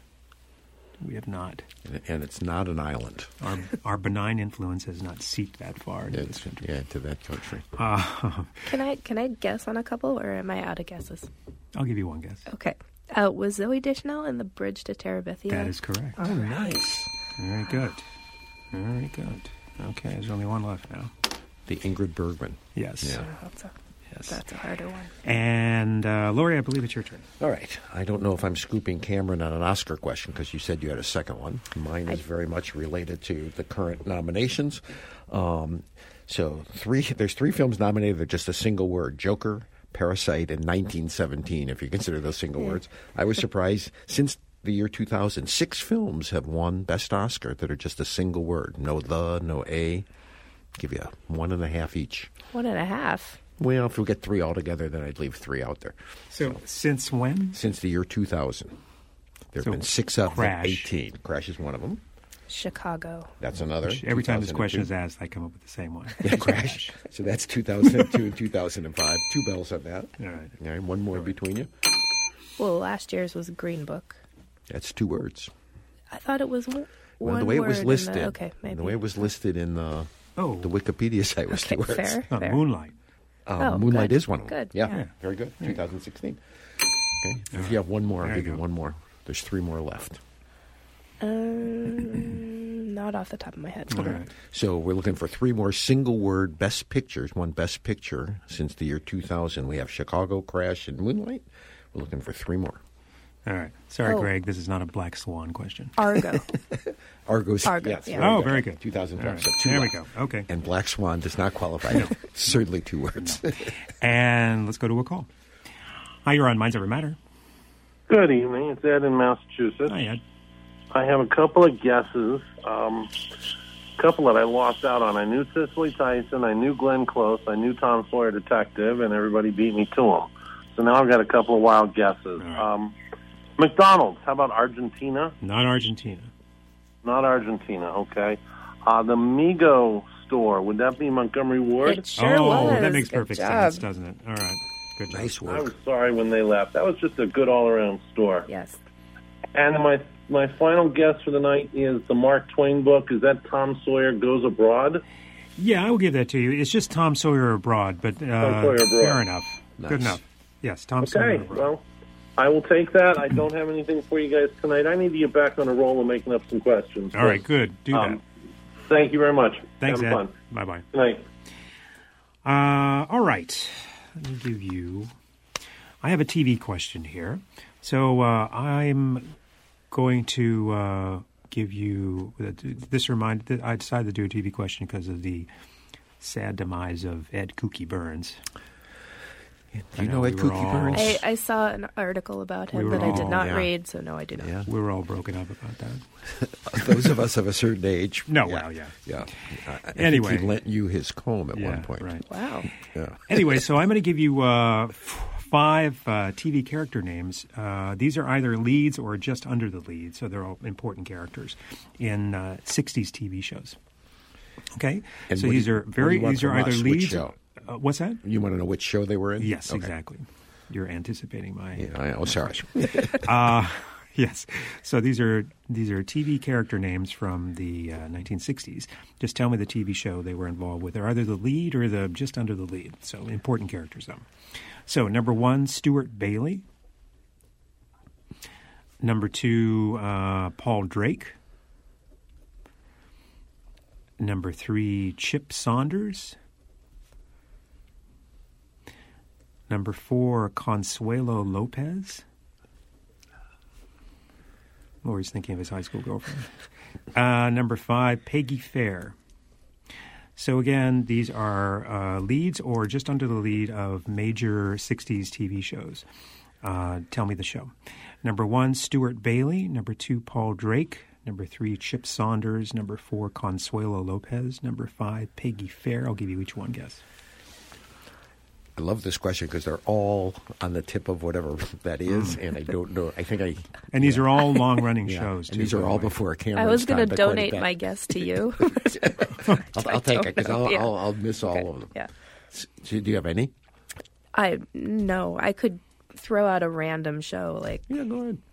We have not.
And, and it's not an island.
Our, our benign influence has not seeped that far into this
It's,
country.
yeah, to that country.
Uh,
Can I can I guess on a couple, or am I out of guesses?
I'll give you one guess.
Okay. Uh, was Zooey Deschanel in The Bridge to Terabithia?
That is correct.
Oh,
Nice.
Very good. Very good. Okay, there's only one left now.
The Ingrid Bergman.
Yes.
Yeah.
That's a,
Yes.
that's a harder one.
And uh, Lori, I believe it's your turn.
All right. I don't know if I'm scooping Cameron on an Oscar question because you said you had a second one. Mine is
I-
very much related to the current nominations. Um, so three, there's three films nominated. They're just a single word: Joker, Parasite, and nineteen seventeen. If you consider those single
Yeah.
words, I was surprised since the year two thousand. Six films have won Best Oscar that are just a single word: no the, no a. Give you a one and a half each.
One and a half.
Well, if we get three altogether, then I'd leave three out there.
So, since when?
Since the year two thousand. There have
So,
been six out of
Crash.
eighteen. Crash is one of them.
Chicago.
That's another.
Every time this
two thousand two.
question is asked, I come up with the same one.
Yeah, Crash. So that's two thousand two and two thousand five. Two bells on that.
All right.
All right, one more between you.
Well, last year's was Green Book.
That's two words.
I thought it was one
Well, the way it
word
was
in
listed.
The, okay, maybe.
The way it was listed in the,
Oh,
the Wikipedia site was
Okay,
two words.
fair,
uh,
fair.
Moonlight.
Um,
Oh,
Moonlight
good.
is one of them.
Good,
Yeah,
yeah.
very good. twenty sixteen. Okay. If you have one more, I'll
There you
give you
go.
one more. There's three more left.
Um, not off the top of my head.
All right.
So we're looking for three more single-word best pictures. One best picture since the year two thousand. We have Chicago, Crash, and Moonlight. We're looking for three more.
All right. Sorry,
Oh.
Greg. This is not a Black Swan question.
Argo.
Argo's.
Argo,
yes,
yeah.
very
Oh, very good.
two thousand twelve.
All right.
So two
There we
left.
go. Okay.
And Black Swan does not qualify. Certainly two words.
And let's go to a call. Hi, you're on Minds Ever Matter.
Good evening. It's Ed in Massachusetts.
Hi, Ed.
I have a couple of guesses. Um, a couple that I lost out on. I knew Cicely Tyson. I knew Glenn Close. I knew Tom Sawyer Detective, and everybody beat me to them. So now I've got a couple of wild guesses.
right.
Um, McDonald's. How about Argentina?
Not Argentina.
Not Argentina. Okay. Uh, the Migo store. Would that be Montgomery Ward?
It sure
oh,
was.
that makes
Good
perfect
job.
sense, doesn't it? All right. Good job.
Nice
I
work.
was sorry when they left. That was just a good all-around store.
Yes.
And my my final guess for the night is the Mark Twain book. Is that Tom Sawyer Goes Abroad?
Yeah, I will give that to you. It's just Tom Sawyer abroad, but uh,
Sawyer abroad.
fair enough.
Nice.
Good enough. Yes, Tom Sawyer
Okay,
abroad.
well, I will take that. I don't have anything for you guys tonight. I need to get back on a roll of making up some questions.
All right, good. Do
Um,
that.
Thank you very much.
Thanks,
Having
Ed.
fun.
Bye-bye.
Good night.
Uh, all right. Let me give you... I have a T V question here. So uh, I'm going to uh, give you... This remind. I decided to do a T V question because of the sad demise of Ed Kooky Burns.
Do
I
you
know
know
we
Ed
were
Kooky
all-
Burns?
I, I saw an article about him
We were
that I did
all-
not
yeah.
read, so no, I do not.
Yeah.
We were all broken up about that.
Those of us of a certain age.
No,
yeah.
well, yeah.
Yeah. I, I
Anyway.
think he lent you his comb at
Yeah,
one point.
right.
Wow.
Yeah.
Anyway, so I'm going to give you uh, f- five uh, T V character names. Uh, these are either leads or just under the lead, so they're all important characters in uh, sixties T V shows. Okay,
And
so
what do
these
you-
are
what do
very.
you want
These are
from
either
us? Which
leads.
show?
Uh, what's that?
You want to know which show they were in?
Yes,
Okay.
exactly. You're anticipating my.
Yeah, I, oh, sorry.
Uh, yes. So these are these are T V character names from the uh, nineteen sixties. Just tell me the T V show they were involved with. They're either the lead or the just under the lead. So important characters, though. So number one, Stuart Bailey. Number two, uh, Paul Drake. Number three, Chip Saunders. Number four, Consuelo Lopez. Or he's thinking of his high school girlfriend. uh, number five, Peggy Fair. So again, these are uh, leads or just under the lead of major sixties T V shows. Uh, tell me the show. Number one, Stuart Bailey. Number two, Paul Drake. Number three, Chip Saunders. Number four, Consuelo Lopez. Number five, Peggy Fair. I'll give you each one guess.
I love this question because they're all on the tip of whatever that is, and I don't know. I think I.
And these are all long-running
Yeah.
shows,
And
too.
these
by
are
the
all
way.
before a camera.
I was going to donate my guess to you.
I'll, I'll take it because I'll,
Yeah.
I'll, I'll miss all
Okay.
of them.
Yeah.
S- Do you have any?
I no, I could throw out a random show like
Yeah, go ahead.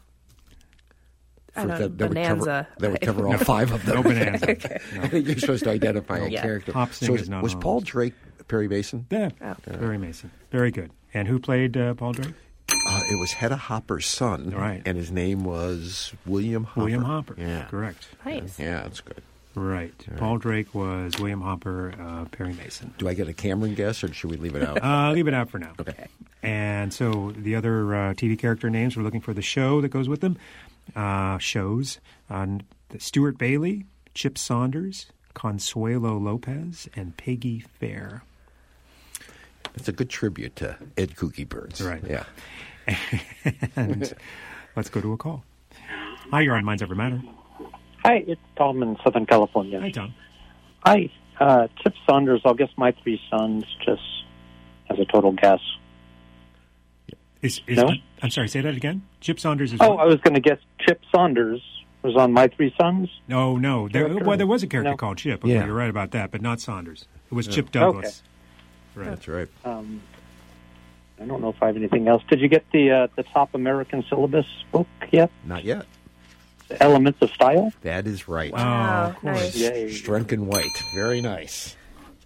I
For-
don't know,
that, that would cover,
Bonanza.
that would cover all five of them.
No Bonanza.
I think you're supposed to identify a
Yeah.
character.
Hop Sing
so
is
was,
not
was
on
Paul
this.
Drake Perry Mason?
Yeah,
Oh.
Perry Mason. Very good. And who played uh, Paul Drake?
Uh, it was Hedda Hopper's son,
Right.
and his name was William Hopper.
William Hopper.
Yeah,
Correct.
nice.
yeah, that's good.
Right. Paul Drake was William Hopper, uh, Perry Mason.
Do I get a Cameron guess, or should we leave it out?
Uh, leave it out for now.
Okay.
And so the other uh, T V character names, we're looking for the show that goes with them. Uh, shows. Uh, Stuart Bailey, Chip Saunders, Consuelo Lopez, and Peggy Fair.
It's a good tribute to Ed Kooky Burns.
Right.
Yeah.
And let's go to a call. Hi, you're on Minds Ever Matter.
Hi, it's Tom in Southern California.
Hi, Tom.
Hi, uh, Chip Saunders. I'll guess My Three Sons just as a total guess.
Is, is,
No?
I'm sorry, say that again? Chip Saunders is
Oh,
what?
I was going to guess Chip Saunders was on My Three Sons.
No, no. There,
Character?
well, there was a character
No.
called Chip. Okay,
Yeah.
you're right about that, but not Saunders. It was
Yeah.
Chip Douglas. Right.
That's right.
Um, I don't know if I have anything else. Did you get the uh, the top American syllabus book yet?
Not yet.
Elements of Style?
That is right.
Oh,
Wow,
of course.
nice.
Yay.
Strunk and White. Very nice.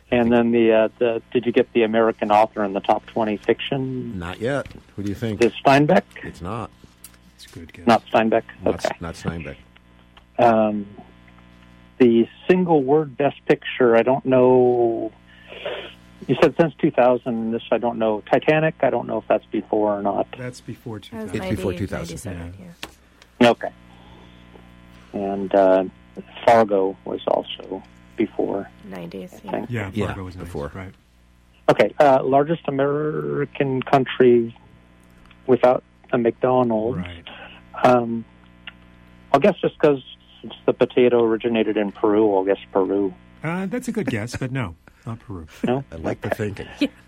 And then the, uh, the did you get the American author in the top twenty fiction?
Not yet. Who do you think?
Is Steinbeck?
It's not.
It's a good guess.
Not Steinbeck?
Not,
Okay.
not Steinbeck.
Um, the single word best picture, I don't know. You said since two thousand, this I don't know. Titanic, I don't know if that's before or not.
That's before two
That was
thousand.
It's before
ninety,
two thousand.
ninety-seven, yeah.
Okay. And uh, Fargo was also before.
nineties,
I
yeah.
think.
Yeah,
Yeah,
Fargo was nice,
before.
right?
Okay, uh, largest American country without a McDonald's.
Right.
Um, I'll guess just because the potato originated in Peru, I'll guess Peru.
Uh, that's a good guess, but no, not Peru.
No?
I like the thinking.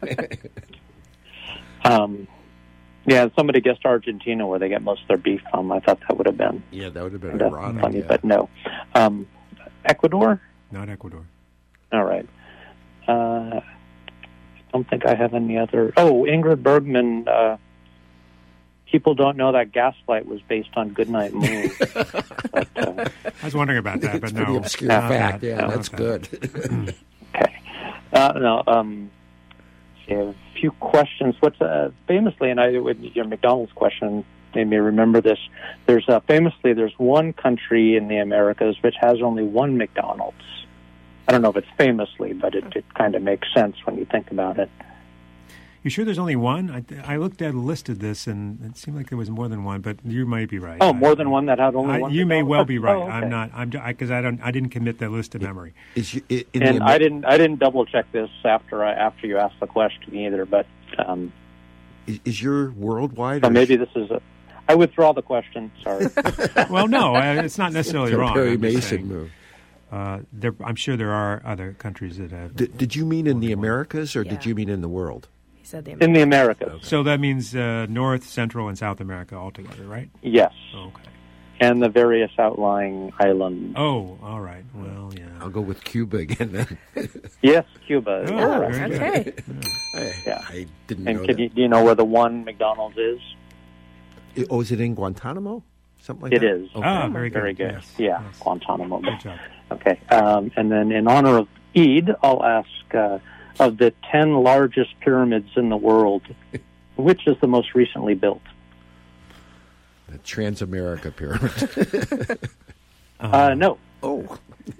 Um, yeah, somebody guessed Argentina where they get most of their beef from. I thought that would have been
Yeah, that would have been
kind of
ironic.
funny,
yeah.
but no. Um, Ecuador?
Not Ecuador.
All right. Uh, I don't think I have any other. Oh, Ingrid Bergman. Uh, people don't know that Gaslight was based on Goodnight Moon. but, uh,
I was wondering about that,
It's
but
pretty
no.
obscure
not
fact.
that.
Yeah,
Not
that's
that.
good.
okay. Uh, no. Um, see, a few questions. What's uh, famously, and I with your McDonald's question made me remember this. There's uh, famously there's one country in the Americas which has only one McDonald's. I don't know if it's famously, but it, it kind of makes sense when you think about it.
You sure there's only one? I, I looked at listed this, and it seemed like there was more than one, but you might be right.
Oh,
I-
more than one that had only
I,
one.
you may well
McDonald's?
be right.
Oh, okay.
I'm not. I'm because I, I don't. I didn't commit that list to memory.
Is you, in
And
the,
I didn't. I didn't double check this after I, after you asked the question either. But um,
is, is your worldwide?
so
or
maybe this is a. I withdraw the question. Sorry.
Well, no, uh, it's not necessarily
It's a
wrong.
Perry
I'm just
Mason
saying,
move.
Uh, there, I'm sure there are other countries that have.
Did, did you mean in the Americas or
Yeah.
did you mean in the world?
He said the
In the Americas,
So that means uh, North, Central, and South America altogether, right?
yes,
Okay.
and the various outlying islands.
Oh, all right. Well, yeah.
I'll go with Cuba again then.
Yes, Cuba. is
Oh,
correct.
very good.
Okay.
I,
Yeah.
I didn't
And
know
could
that.
you, do you know where the one McDonald's is?
I- Oh, is it in Guantanamo? Something like
It
that?
is.
Okay.
Ah, very good.
Very good.
Yes.
Yeah,
Yes.
Guantanamo.
Good job.
Okay. Um, and then in honor of Eid, I'll ask, uh, of the ten largest pyramids in the world, which is the most recently built?
The Transamerica Pyramid.
Uh, no.
oh,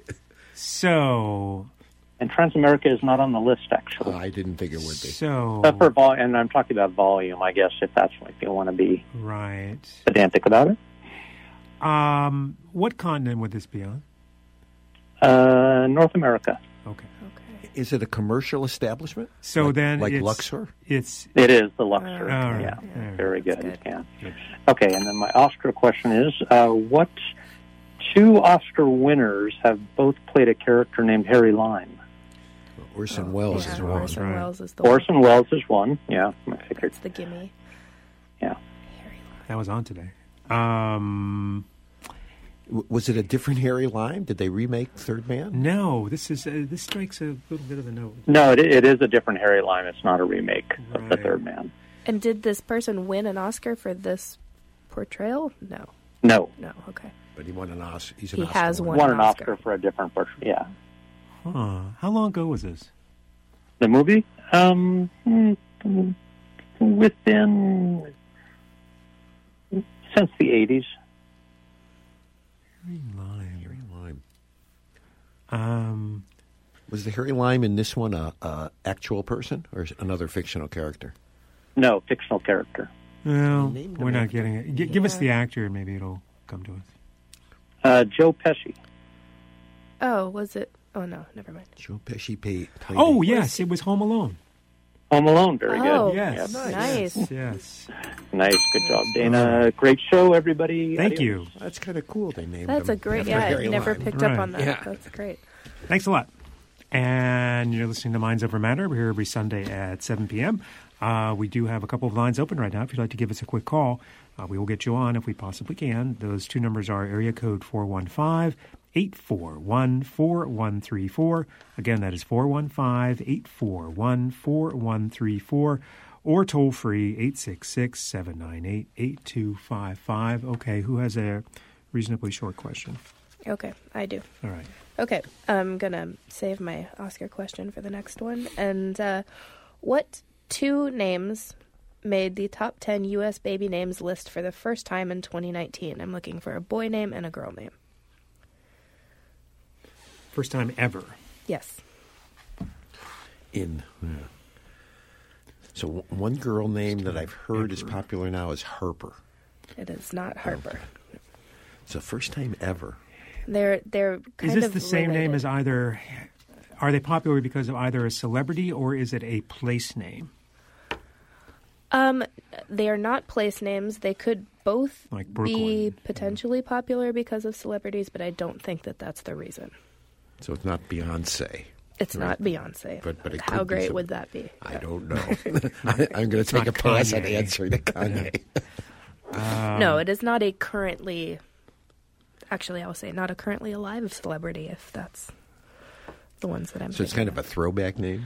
So,
And Transamerica is not on the list, actually.
I didn't think it would be.
so
Uh, for vol- and I'm talking about volume, I guess, if that's if you want to be
right.
pedantic about it.
Um, what continent would this be on?
Uh, North America.
Okay.
Okay.
Is it a commercial establishment?
So
Like-
then,
like
it's,
Luxor?
It's
It is the Luxor.
Oh,
all right.
Yeah,
Yeah.
very good.
That's good.
Yeah.
Good.
Okay, and then my Oscar question is, uh, what two Oscar winners have both played a character named Harry Lime?
Orson Welles
Yeah,
is one.
Orson
right.
Welles is the one.
Orson Welles is one. Yeah, I figured.
It's the gimme.
Yeah.
That was on today. Um,
W- Was it a different Harry Lime? Did they remake Third Man?
no, this is uh, this strikes a little bit of a note.
No, it, it is a different Harry Lime. It's not a remake of The
Right.
Third Man.
And did this person win an Oscar for this portrayal? No.
No,
No. Okay.
But he won an Oscar. He's an
He
Oscar
has
winner.
won
won
an
an
Oscar.
Oscar for a different portrait. Yeah.
Huh. How long ago was this?
The movie? Um, mm, mm, within since the eighties.
Harry Lime.
Harry Lime.
Um,
Was the Harry Lime in this one a, a actual person or is it another fictional character?
No, fictional character.
well,
named
we're
him
not
after-
getting it. G- Give us the actor, and maybe it'll come to us.
Uh, Joe Pesci.
Oh, was it? Oh, no. Never mind.
Joe Pesci paid. played
Oh,
it.
yes, it was Home Alone.
Home Alone. Very
Oh,
good.
Yes.
nice.
Nice.
Yes.
Nice. Good job, Dana. Great show, everybody.
Thank
Adios.
you.
That's kind of cool. They named
That's
him
a great,
after
yeah,
Harry
I never
Lime.
picked
Right.
up on that.
Yeah.
That's great.
Thanks a lot. And you're listening to Minds Over Matter. We're here every Sunday at seven p.m. Uh, we do have a couple of lines open right now. If you'd like to give us a quick call, uh, we will get you on if we possibly can. Those two numbers are area code four one five, eight four one, four one three four. Again, that is four one five, eight four one, four one three four. Or toll free, eight six six, seven nine eight, eight two five five. Okay, who has a reasonably short question?
Okay, I do.
All right.
Okay, I'm going to save my Oscar question for the next one. And uh, what two names made the top ten U S baby names list for the first time in twenty nineteen? I'm looking for a boy name and a girl name.
First time ever.
Yes.
In. Yeah. So w- one girl name that I've heard ever. is popular now is Harper.
It is not Harper.
Okay. It's the first time ever.
They're they're kind
Is this
of
the same
related.
name as either? Are they popular because of either a celebrity or is it a place name?
Um, they are not place names. They could both
Like
be
Brooklyn.
potentially popular because of celebrities, but I don't think that that's the reason.
So it's not Beyonce.
It's
Right.
not Beyonce.
But, but it
How
could be
great
some-
would that be?
I
Yeah.
don't know. I, I'm going to take
not
a pass on
Kanye.
answering to Kanye.
Um,
No, it is not a currently. Actually, I'll say not a currently alive celebrity, if that's the ones that I'm.
So it's kind of a throwback name?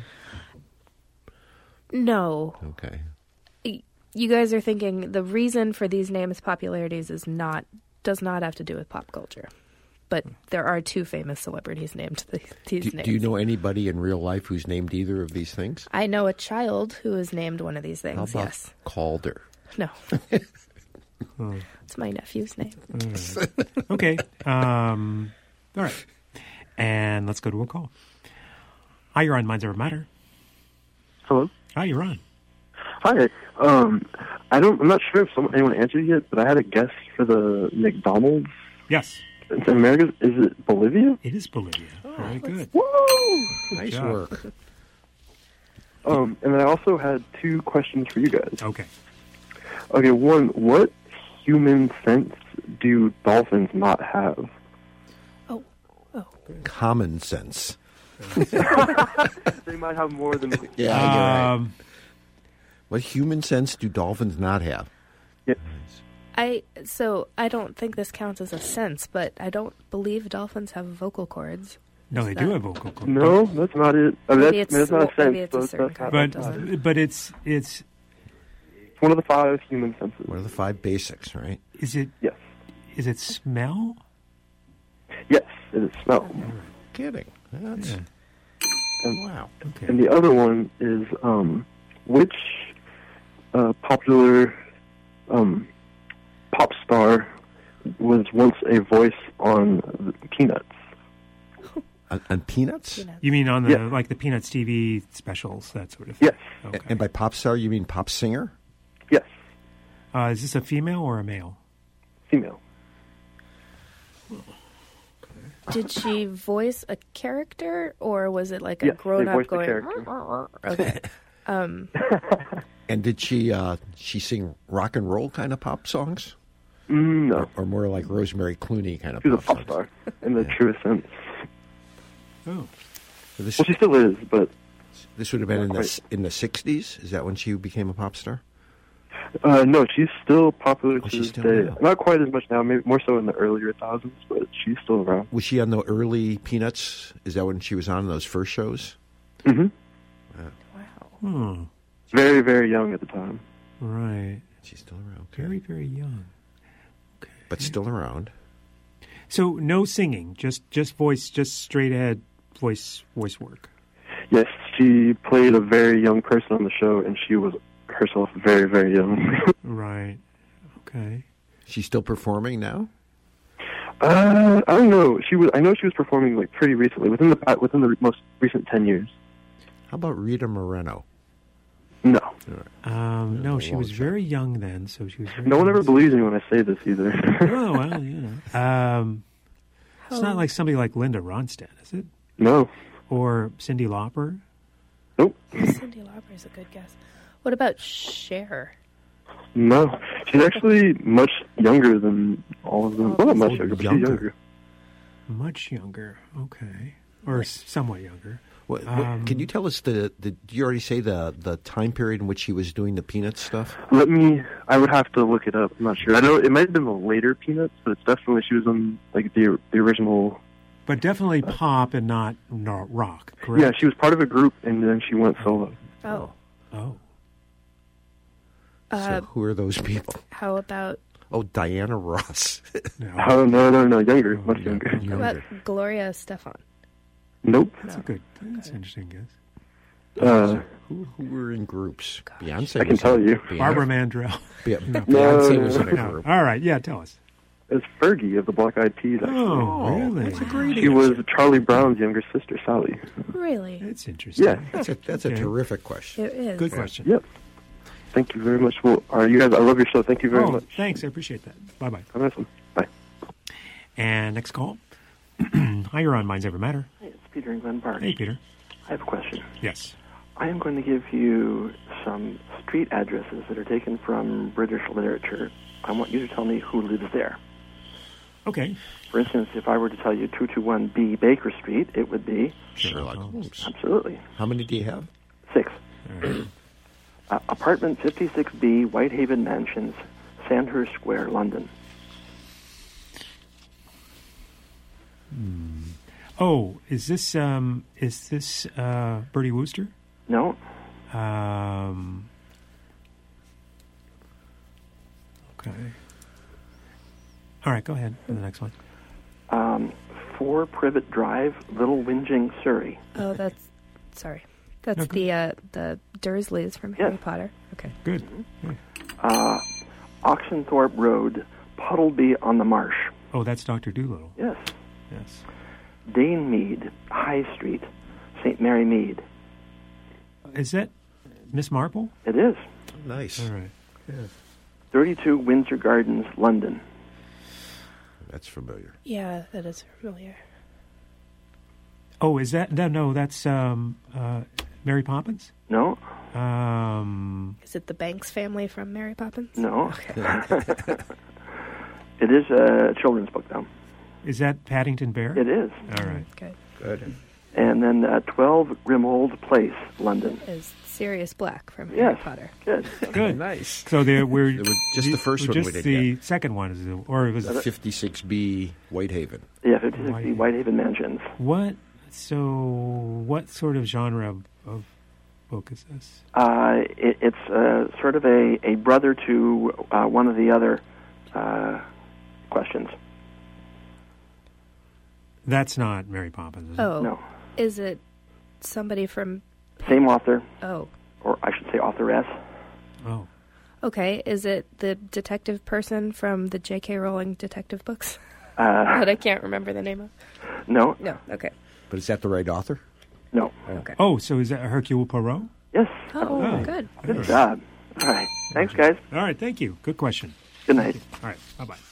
No.
Okay.
You guys are thinking the reason for these names' popularities is not does not have to do with pop culture, but there are two famous celebrities named th- these
Do,
names.
do you know anity in real life who's named either of these things?
I know a child who is named one of these things.
How about
Yes.
Calder?
No.
Oh.
It's my nephew's name.
Okay. Um, all right. And let's go to a call. Hi, you're on Minds Over Matter.
Hello.
Hi, you're on.
Hi. Um, I don't. I'm not sure if someone, anyone answered yet, but I had a guess for the McDonald's.
Yes.
In America, is it Bolivia?
It is Bolivia. Very good.
Woo!
Nice
job.
work.
Um, and then I also had two questions for you guys.
Okay.
Okay, one, what human sense do dolphins not have?
Oh, oh.
Common sense.
They might have more than.
Yeah, you're right.
Um,
What human sense do dolphins not have?
Yeah.
I so I don't think this counts as a sense, but I don't believe dolphins have vocal cords.
no,
Is
they
that-
do have vocal cords.
No, that's not it. I mean,
Maybe
that's,
it's-
that's not a sense.
maybe it's a
but
certain
that's
kind
not,
of doesn't.
But but it's it's
it's one of the five human senses.
What are the five basics, right?
is it
Yes.
is it smell?
Yes, it is smell.
Kidding. That's,
Yeah.
And,
wow.
Okay.
and the other one is um, which uh, popular um, pop star was once a voice on the Peanuts?
On, on Peanuts?
Peanuts.
You mean on the
Yeah.
like the Peanuts T V specials, that sort of thing?
Yes.
Okay.
And by pop star, you mean pop singer?
Yes.
Uh, is this a female or a male?
Female.
Did she voice a character, or was it like a
Yes, they
grown up
voiced the
going?
character.
Okay. Um,
And did she uh, she sing rock and roll kind of pop songs?
Mm, no.
Or, or more like Rosemary Clooney kind of
She was a
pop
pop
songs?
star in the
Yeah.
truest sense.
Oh,
So this,
Well, she still is, but
this would have been in
Not
the
quite.
s- in the sixties? Is that when she became a pop star?
uh, no, she's still popular
Oh,
to
she's
this
still
day.
now.
Not quite as much now, maybe more so in the earlier thousands, but she's still around.
Was she on the early Peanuts? Is that when she was on those first shows?
hmm
wow.
hmm.
Very, very young at the time.
Right.
She's still around. Okay.
Very very young. Okay.
But still around.
So no singing, just just voice, just straight ahead voice voice work.
Yes, she played a very young person on the show, and she was herself very, very young.
Right. Okay.
She's still performing now?
uh, I don't know. She was. I know she was performing like pretty recently, within the within the most recent ten years.
How about Rita Moreno?
No,
Um, no,
a
she
long
was
shot.
very young then, so she was. Very
no one ever
young.
believes me when I say this either.
Oh well, you know. Um, it's not like somebody like Linda Ronstadt, is it?
No,
Or Cyndi Lauper?
nope,
Cyndi Lauper is a good guess. What about Cher?
no. She's actually much younger than all of them. Well, not much
Oh,
younger, but
younger.
she's younger.
Much younger. Okay. Or s- somewhat younger.
What, what,
Um,
can you tell us the, the? Did you already say the the time period in which she was doing the Peanuts stuff?
Let me. I would have to look it up. I'm not sure. I know it might have been the later Peanuts, but it's definitely she was on like the the original.
But definitely pop and not no, rock, correct?
Yeah, she was part of a group, and then she went solo.
Oh.
Oh.
Uh,
so who are those people?
how about
Oh, Diana Ross.
Oh, no, no, no, younger, much younger.
How about Gloria Stefan?
Nope.
That's a good. That's an interesting guess.
Uh,
who, who were in groups? Beyonce.
I can
was
tell
in,
you.
Beyonce,
Barbara Mandrell.
Be-
No.
Beyonce
No,
was in a
No.
group.
All right. Yeah, tell us.
It's Fergie of the Black Eyed Peas, actually.
Oh, really?
That's a great
She was Charlie Brown's younger sister, Sally.
Really?
That's interesting.
Yeah.
That's a, that's a
Okay.
terrific question.
It is.
Good question.
Yep. Thank you very much. Well, uh, you guys, I love your show. Thank you very
oh,
much.
thanks. I appreciate that. Bye-bye.
Have a nice one. Bye.
And next call. Hi, you're on Minds Ever Matter.
Hey, it's Peter in Glen Park.
Hey, Peter.
I have a question.
Yes.
I am going to give you some street addresses that are taken from British literature. I want you to tell me who lives there.
Okay.
For instance, if I were to tell you two twenty-one B Baker Street, it would be...
Sherlock Holmes.
Absolutely.
How many do you have?
Six.
All right.
Uh, apartment fifty-six B, Whitehaven Mansions, Sandhurst Square, London.
Hmm. Oh, is this um is this uh Bertie Wooster?
No.
Um. Okay. All right, go ahead for the next one.
Um, four Privet Drive, Little Whinging, Surrey.
Oh, that's sorry. That's
Okay.
the uh, the Dursleys from Harry Potter. Okay.
Good.
Uh, Oxenthorpe Road, Puddleby on the Marsh.
Oh, that's Doctor Dolittle.
Yes.
Yes.
Dane Mead, High Street, Saint Mary Mead.
Is that Miss Marple?
It is.
Nice.
All right. Yeah.
thirty-two Windsor Gardens, London.
That's familiar.
Yeah, that is familiar.
Oh, is that no? No, that's um, uh, Mary Poppins.
No.
Um,
Is it the Banks family from Mary Poppins?
No.
Okay.
It is a children's book, though.
is that Paddington Bear?
It is.
All right.
Good.
Good.
And then uh, twelve Grimold Place, London.
Is Sirius Black from Harry
Yes.
Potter?
Good.
Good.
Nice.
So there, we're
It was just the first one
just
we did
the
get.
second one is the, or it was
fifty-six B Whitehaven.
Yeah, fifty-six B Whitehaven Mansions.
what? So what sort of genre of, of book is this?
Uh, it, it's uh, sort of a, a brother to uh, one of the other uh, questions.
That's not Mary Poppins. Is it?
Oh.
No.
Is it somebody from?
Same author,
Oh.
or I should say authoress.
Oh.
Okay. Is it the detective person from the J K Rowling detective books
Uh,
that I can't remember the name of?
no.
No. Okay.
But is that the right author?
No.
Okay.
Oh, so is that Hercule Poirot?
Yes.
Oh,
Oh.
good.
Good job. All right. Thanks, guys.
All right. Thank you. Good question.
Good night.
All right. Bye bye.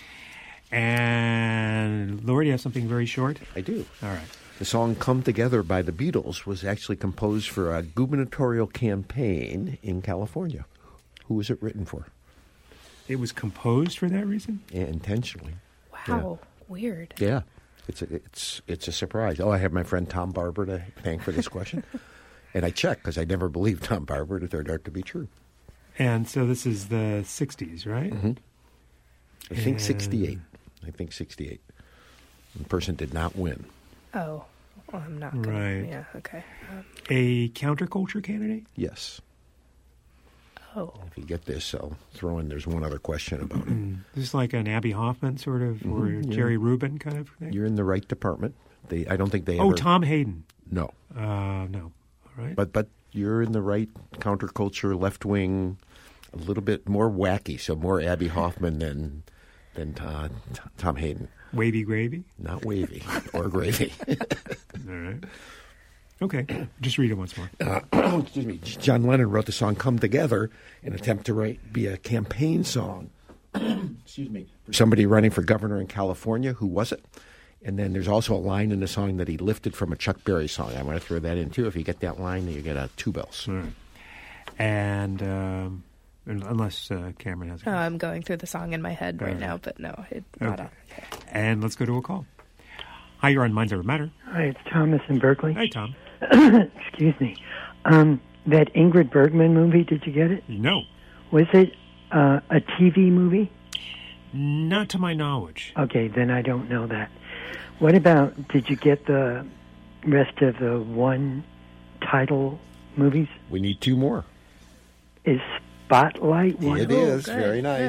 And Lord, you have something very short?
I do.
All right.
The song Come Together by the Beatles was actually composed for a gubernatorial campaign in California. Who was it written for?
It was composed for that reason?
Yeah, intentionally.
Wow. Weird.
Yeah. It's a, it's it's a surprise. Oh, I have my friend Tom Barber to thank for this question. And I checked because I never believed Tom Barber. It turned out to be true.
And so this is the sixties, right?
Mm-hmm. I think
And-
sixty-eight. I think sixty-eight. The person did not win.
Oh. Well, I'm not gonna,
Right.
Yeah. Okay. Um,
A counterculture candidate?
Yes.
oh.
If you get this, I'll throw in there's one other question about it.
Just like an Abby Hoffman sort of, or
Mhm, yeah.
Jerry Rubin kind of thing?
You're in the right department. They, I don't think they
Oh,
ever...
Tom Hayden.
No.
Uh, no. All right.
But but you're in the right counterculture, left wing, a little bit more wacky. So more Abby Hoffman than than Tom, Tom Hayden.
Wavy Gravy?
Not wavy or gravy.
All right. Okay. Just read it once more.
Uh, excuse me. John Lennon wrote the song "Come Together" in an attempt to write be a campaign song. excuse me. For somebody running for governor in California. Who was it? And then there's also a line in the song that he lifted from a Chuck Berry song. I want to throw that in too. If you get that line, then you get uh, two bells.
All right. And um, unless uh, Cameron has a
Oh, I'm going through the song in my head right
All
now,
right.
but no, it's not
Okay.
up.
And let's go to a call. Hi, you're on Minds Ever Matter.
Hi, it's Thomas in Berkeley.
Hi, Tom.
Excuse me. Um, that Ingrid Bergman movie, did you get it?
No.
Was it uh, a T V movie?
Not to my knowledge.
Okay, then I don't know that. What about, did you get the rest of the one title movies?
We need two more.
Is Spotlight one?
It
Oh,
is
good,
very nice.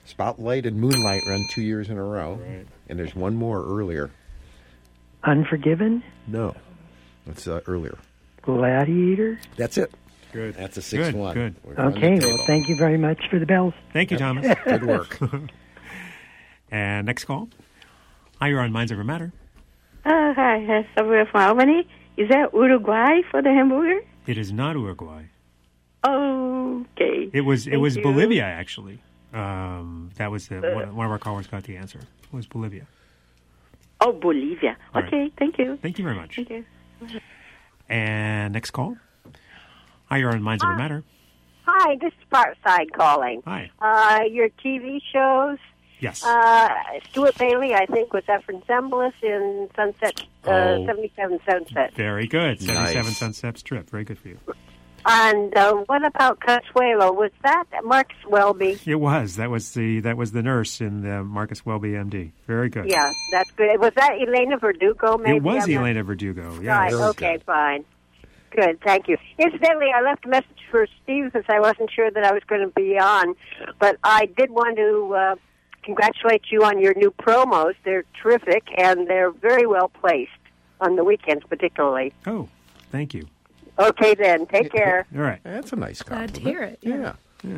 Spotlight and Moonlight run two years in a row. Right. And there's one more earlier.
Unforgiven?
No. That's uh, earlier.
Gladiator?
That's it.
Good.
That's a six
good,
one.
Good.
Okay, well, thank you very much for the bells.
Thank you, Thomas.
Good work.
And next call. Hi, you're on Minds Over Matter.
Uh, hi, hi, Samuel from Albany. Is that Uruguay for the hamburger?
It is not Uruguay.
Okay.
It was. It
Thank
was
you.
Bolivia, actually. Um, that was the one, one of our callers got the answer. It was Bolivia.
Oh, Bolivia.
All
Okay,
right.
thank you.
Thank you very much.
Thank you.
And next call. Hi, you're on Minds Over Matter.
Hi, this is Parkside calling.
Hi.
Uh, your T V shows.
Yes.
Uh, Stuart Bailey, I think, was Efren Zimbalist in Sunset, uh,
Oh.
seventy-seven Sunset.
Very good. seventy-seven
Nice.
Sunset Strip. Very good for you.
And uh, what about Consuelo? Was that Marcus Welby?
It was. That was the that was the nurse in the Marcus Welby, M D. Very good.
Yeah, that's good. Was that Elena Verdugo, maybe?
It was
I'm not-
Elena Verdugo. Yeah.
Right, okay, fine. Good, thank you. Incidentally, I left a message for Steve because I wasn't sure that I was going to be on, but I did want to uh, congratulate you on your new promos. They're terrific, and they're very well placed on the weekends particularly.
Oh, thank you.
Okay, then. Take care.
All right.
That's a nice
Glad
compliment.
to hear it.
Yeah.
Yeah.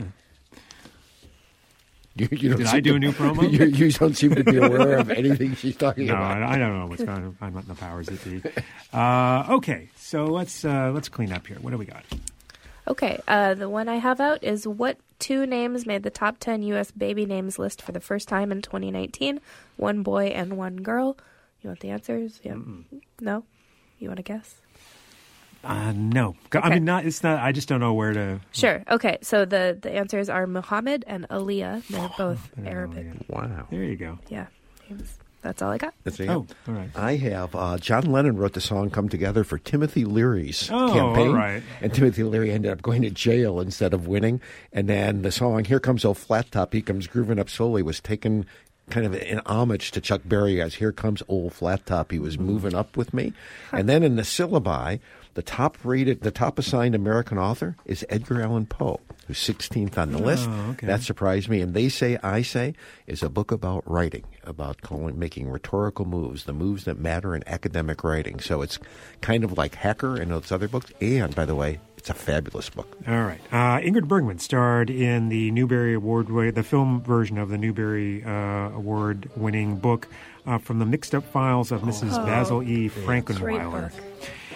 You, you don't
Did I
seem
do
to-
a new promo?
You, you don't seem to be aware of anything she's talking
No,
about.
I, I don't know what's going on. I'm not in the powers that be. Uh, okay, so let's uh, let's clean up here. What do we got?
Okay, uh, the one I have out is what two names made the top ten U S baby names list for the first time in twenty nineteen? One boy and one girl. You want the answers? Yeah.
Mm-mm.
No? You want to guess?
Uh, no, I
Okay.
mean, not. It's not. I just don't know where to.
Sure. Okay, so the, the answers are Muhammad and Aliyah. They're both Arabic.
Wow.
There you go.
Yeah. names. That's all I got.
That's it.
Oh, all right.
I have uh, John Lennon wrote the song "Come Together" for Timothy Leary's
Oh,
campaign,
all right.
and Timothy Leary ended up going to jail instead of winning. And then the song "Here Comes Old Flat Top, He Comes Grooving Up Slowly" was taken kind of in homage to Chuck Berry as "Here Comes Old Flat Top, He Was Moving Up With Me." And then in the syllabi, the top rated, the top assigned American author is Edgar Allan Poe, who's sixteenth on the
Oh,
list.
okay.
That surprised me. And They Say, I Say is a book about writing, about calling, making rhetorical moves, the moves that matter in academic writing. So it's kind of like Hacker and those other books. And, by the way, it's a fabulous book.
All right. Uh, Ingrid Bergman starred in the Newbery Award, the film version of the Newbery uh, Award-winning book uh, from the Mixed Up Files of Missus
Oh,
Basil E.
great
Frankenweiler.
book.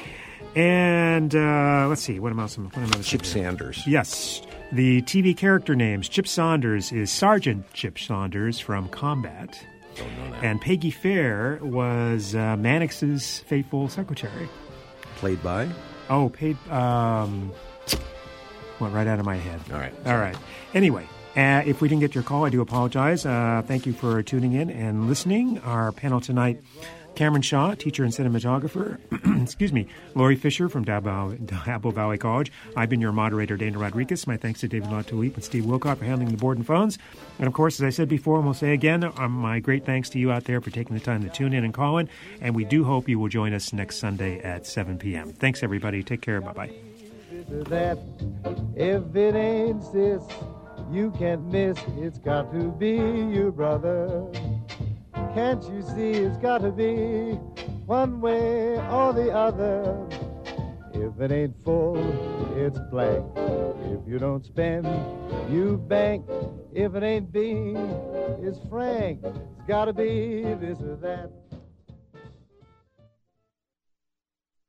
And uh, let's see, what am I? What am I
Chip Sanders.
Yes. The T V character names. Chip Saunders is Sergeant Chip Saunders from Combat.
Don't know that.
And Peggy Fair was uh, Mannix's faithful secretary.
Played by?
Oh, paid. Um, went right out of my head.
All right.
All right. Anyway, uh, if we didn't get your call, I do apologize. Uh, thank you for tuning in and listening. Our panel tonight: Cameron Shaw, teacher and cinematographer. Excuse me, Lori Fisher from Dabo, Dabo Valley College. I've been your moderator, Dana Rodriguez. My thanks to David LaTulippe and Steve Wilcott for handling the board and phones. And of course, as I said before, and we'll say again, um, my great thanks to you out there for taking the time to tune in and call in. And we do hope you will join us next Sunday at seven p.m. Thanks, everybody. Take care. Bye-bye.
That if it ain't this, you can't miss. It's got to be you, brother. Can't you see it's got to be one way or the other? If it ain't full, it's blank. If you don't spend, you bank. If it ain't B, it's frank. It's got to be this or that.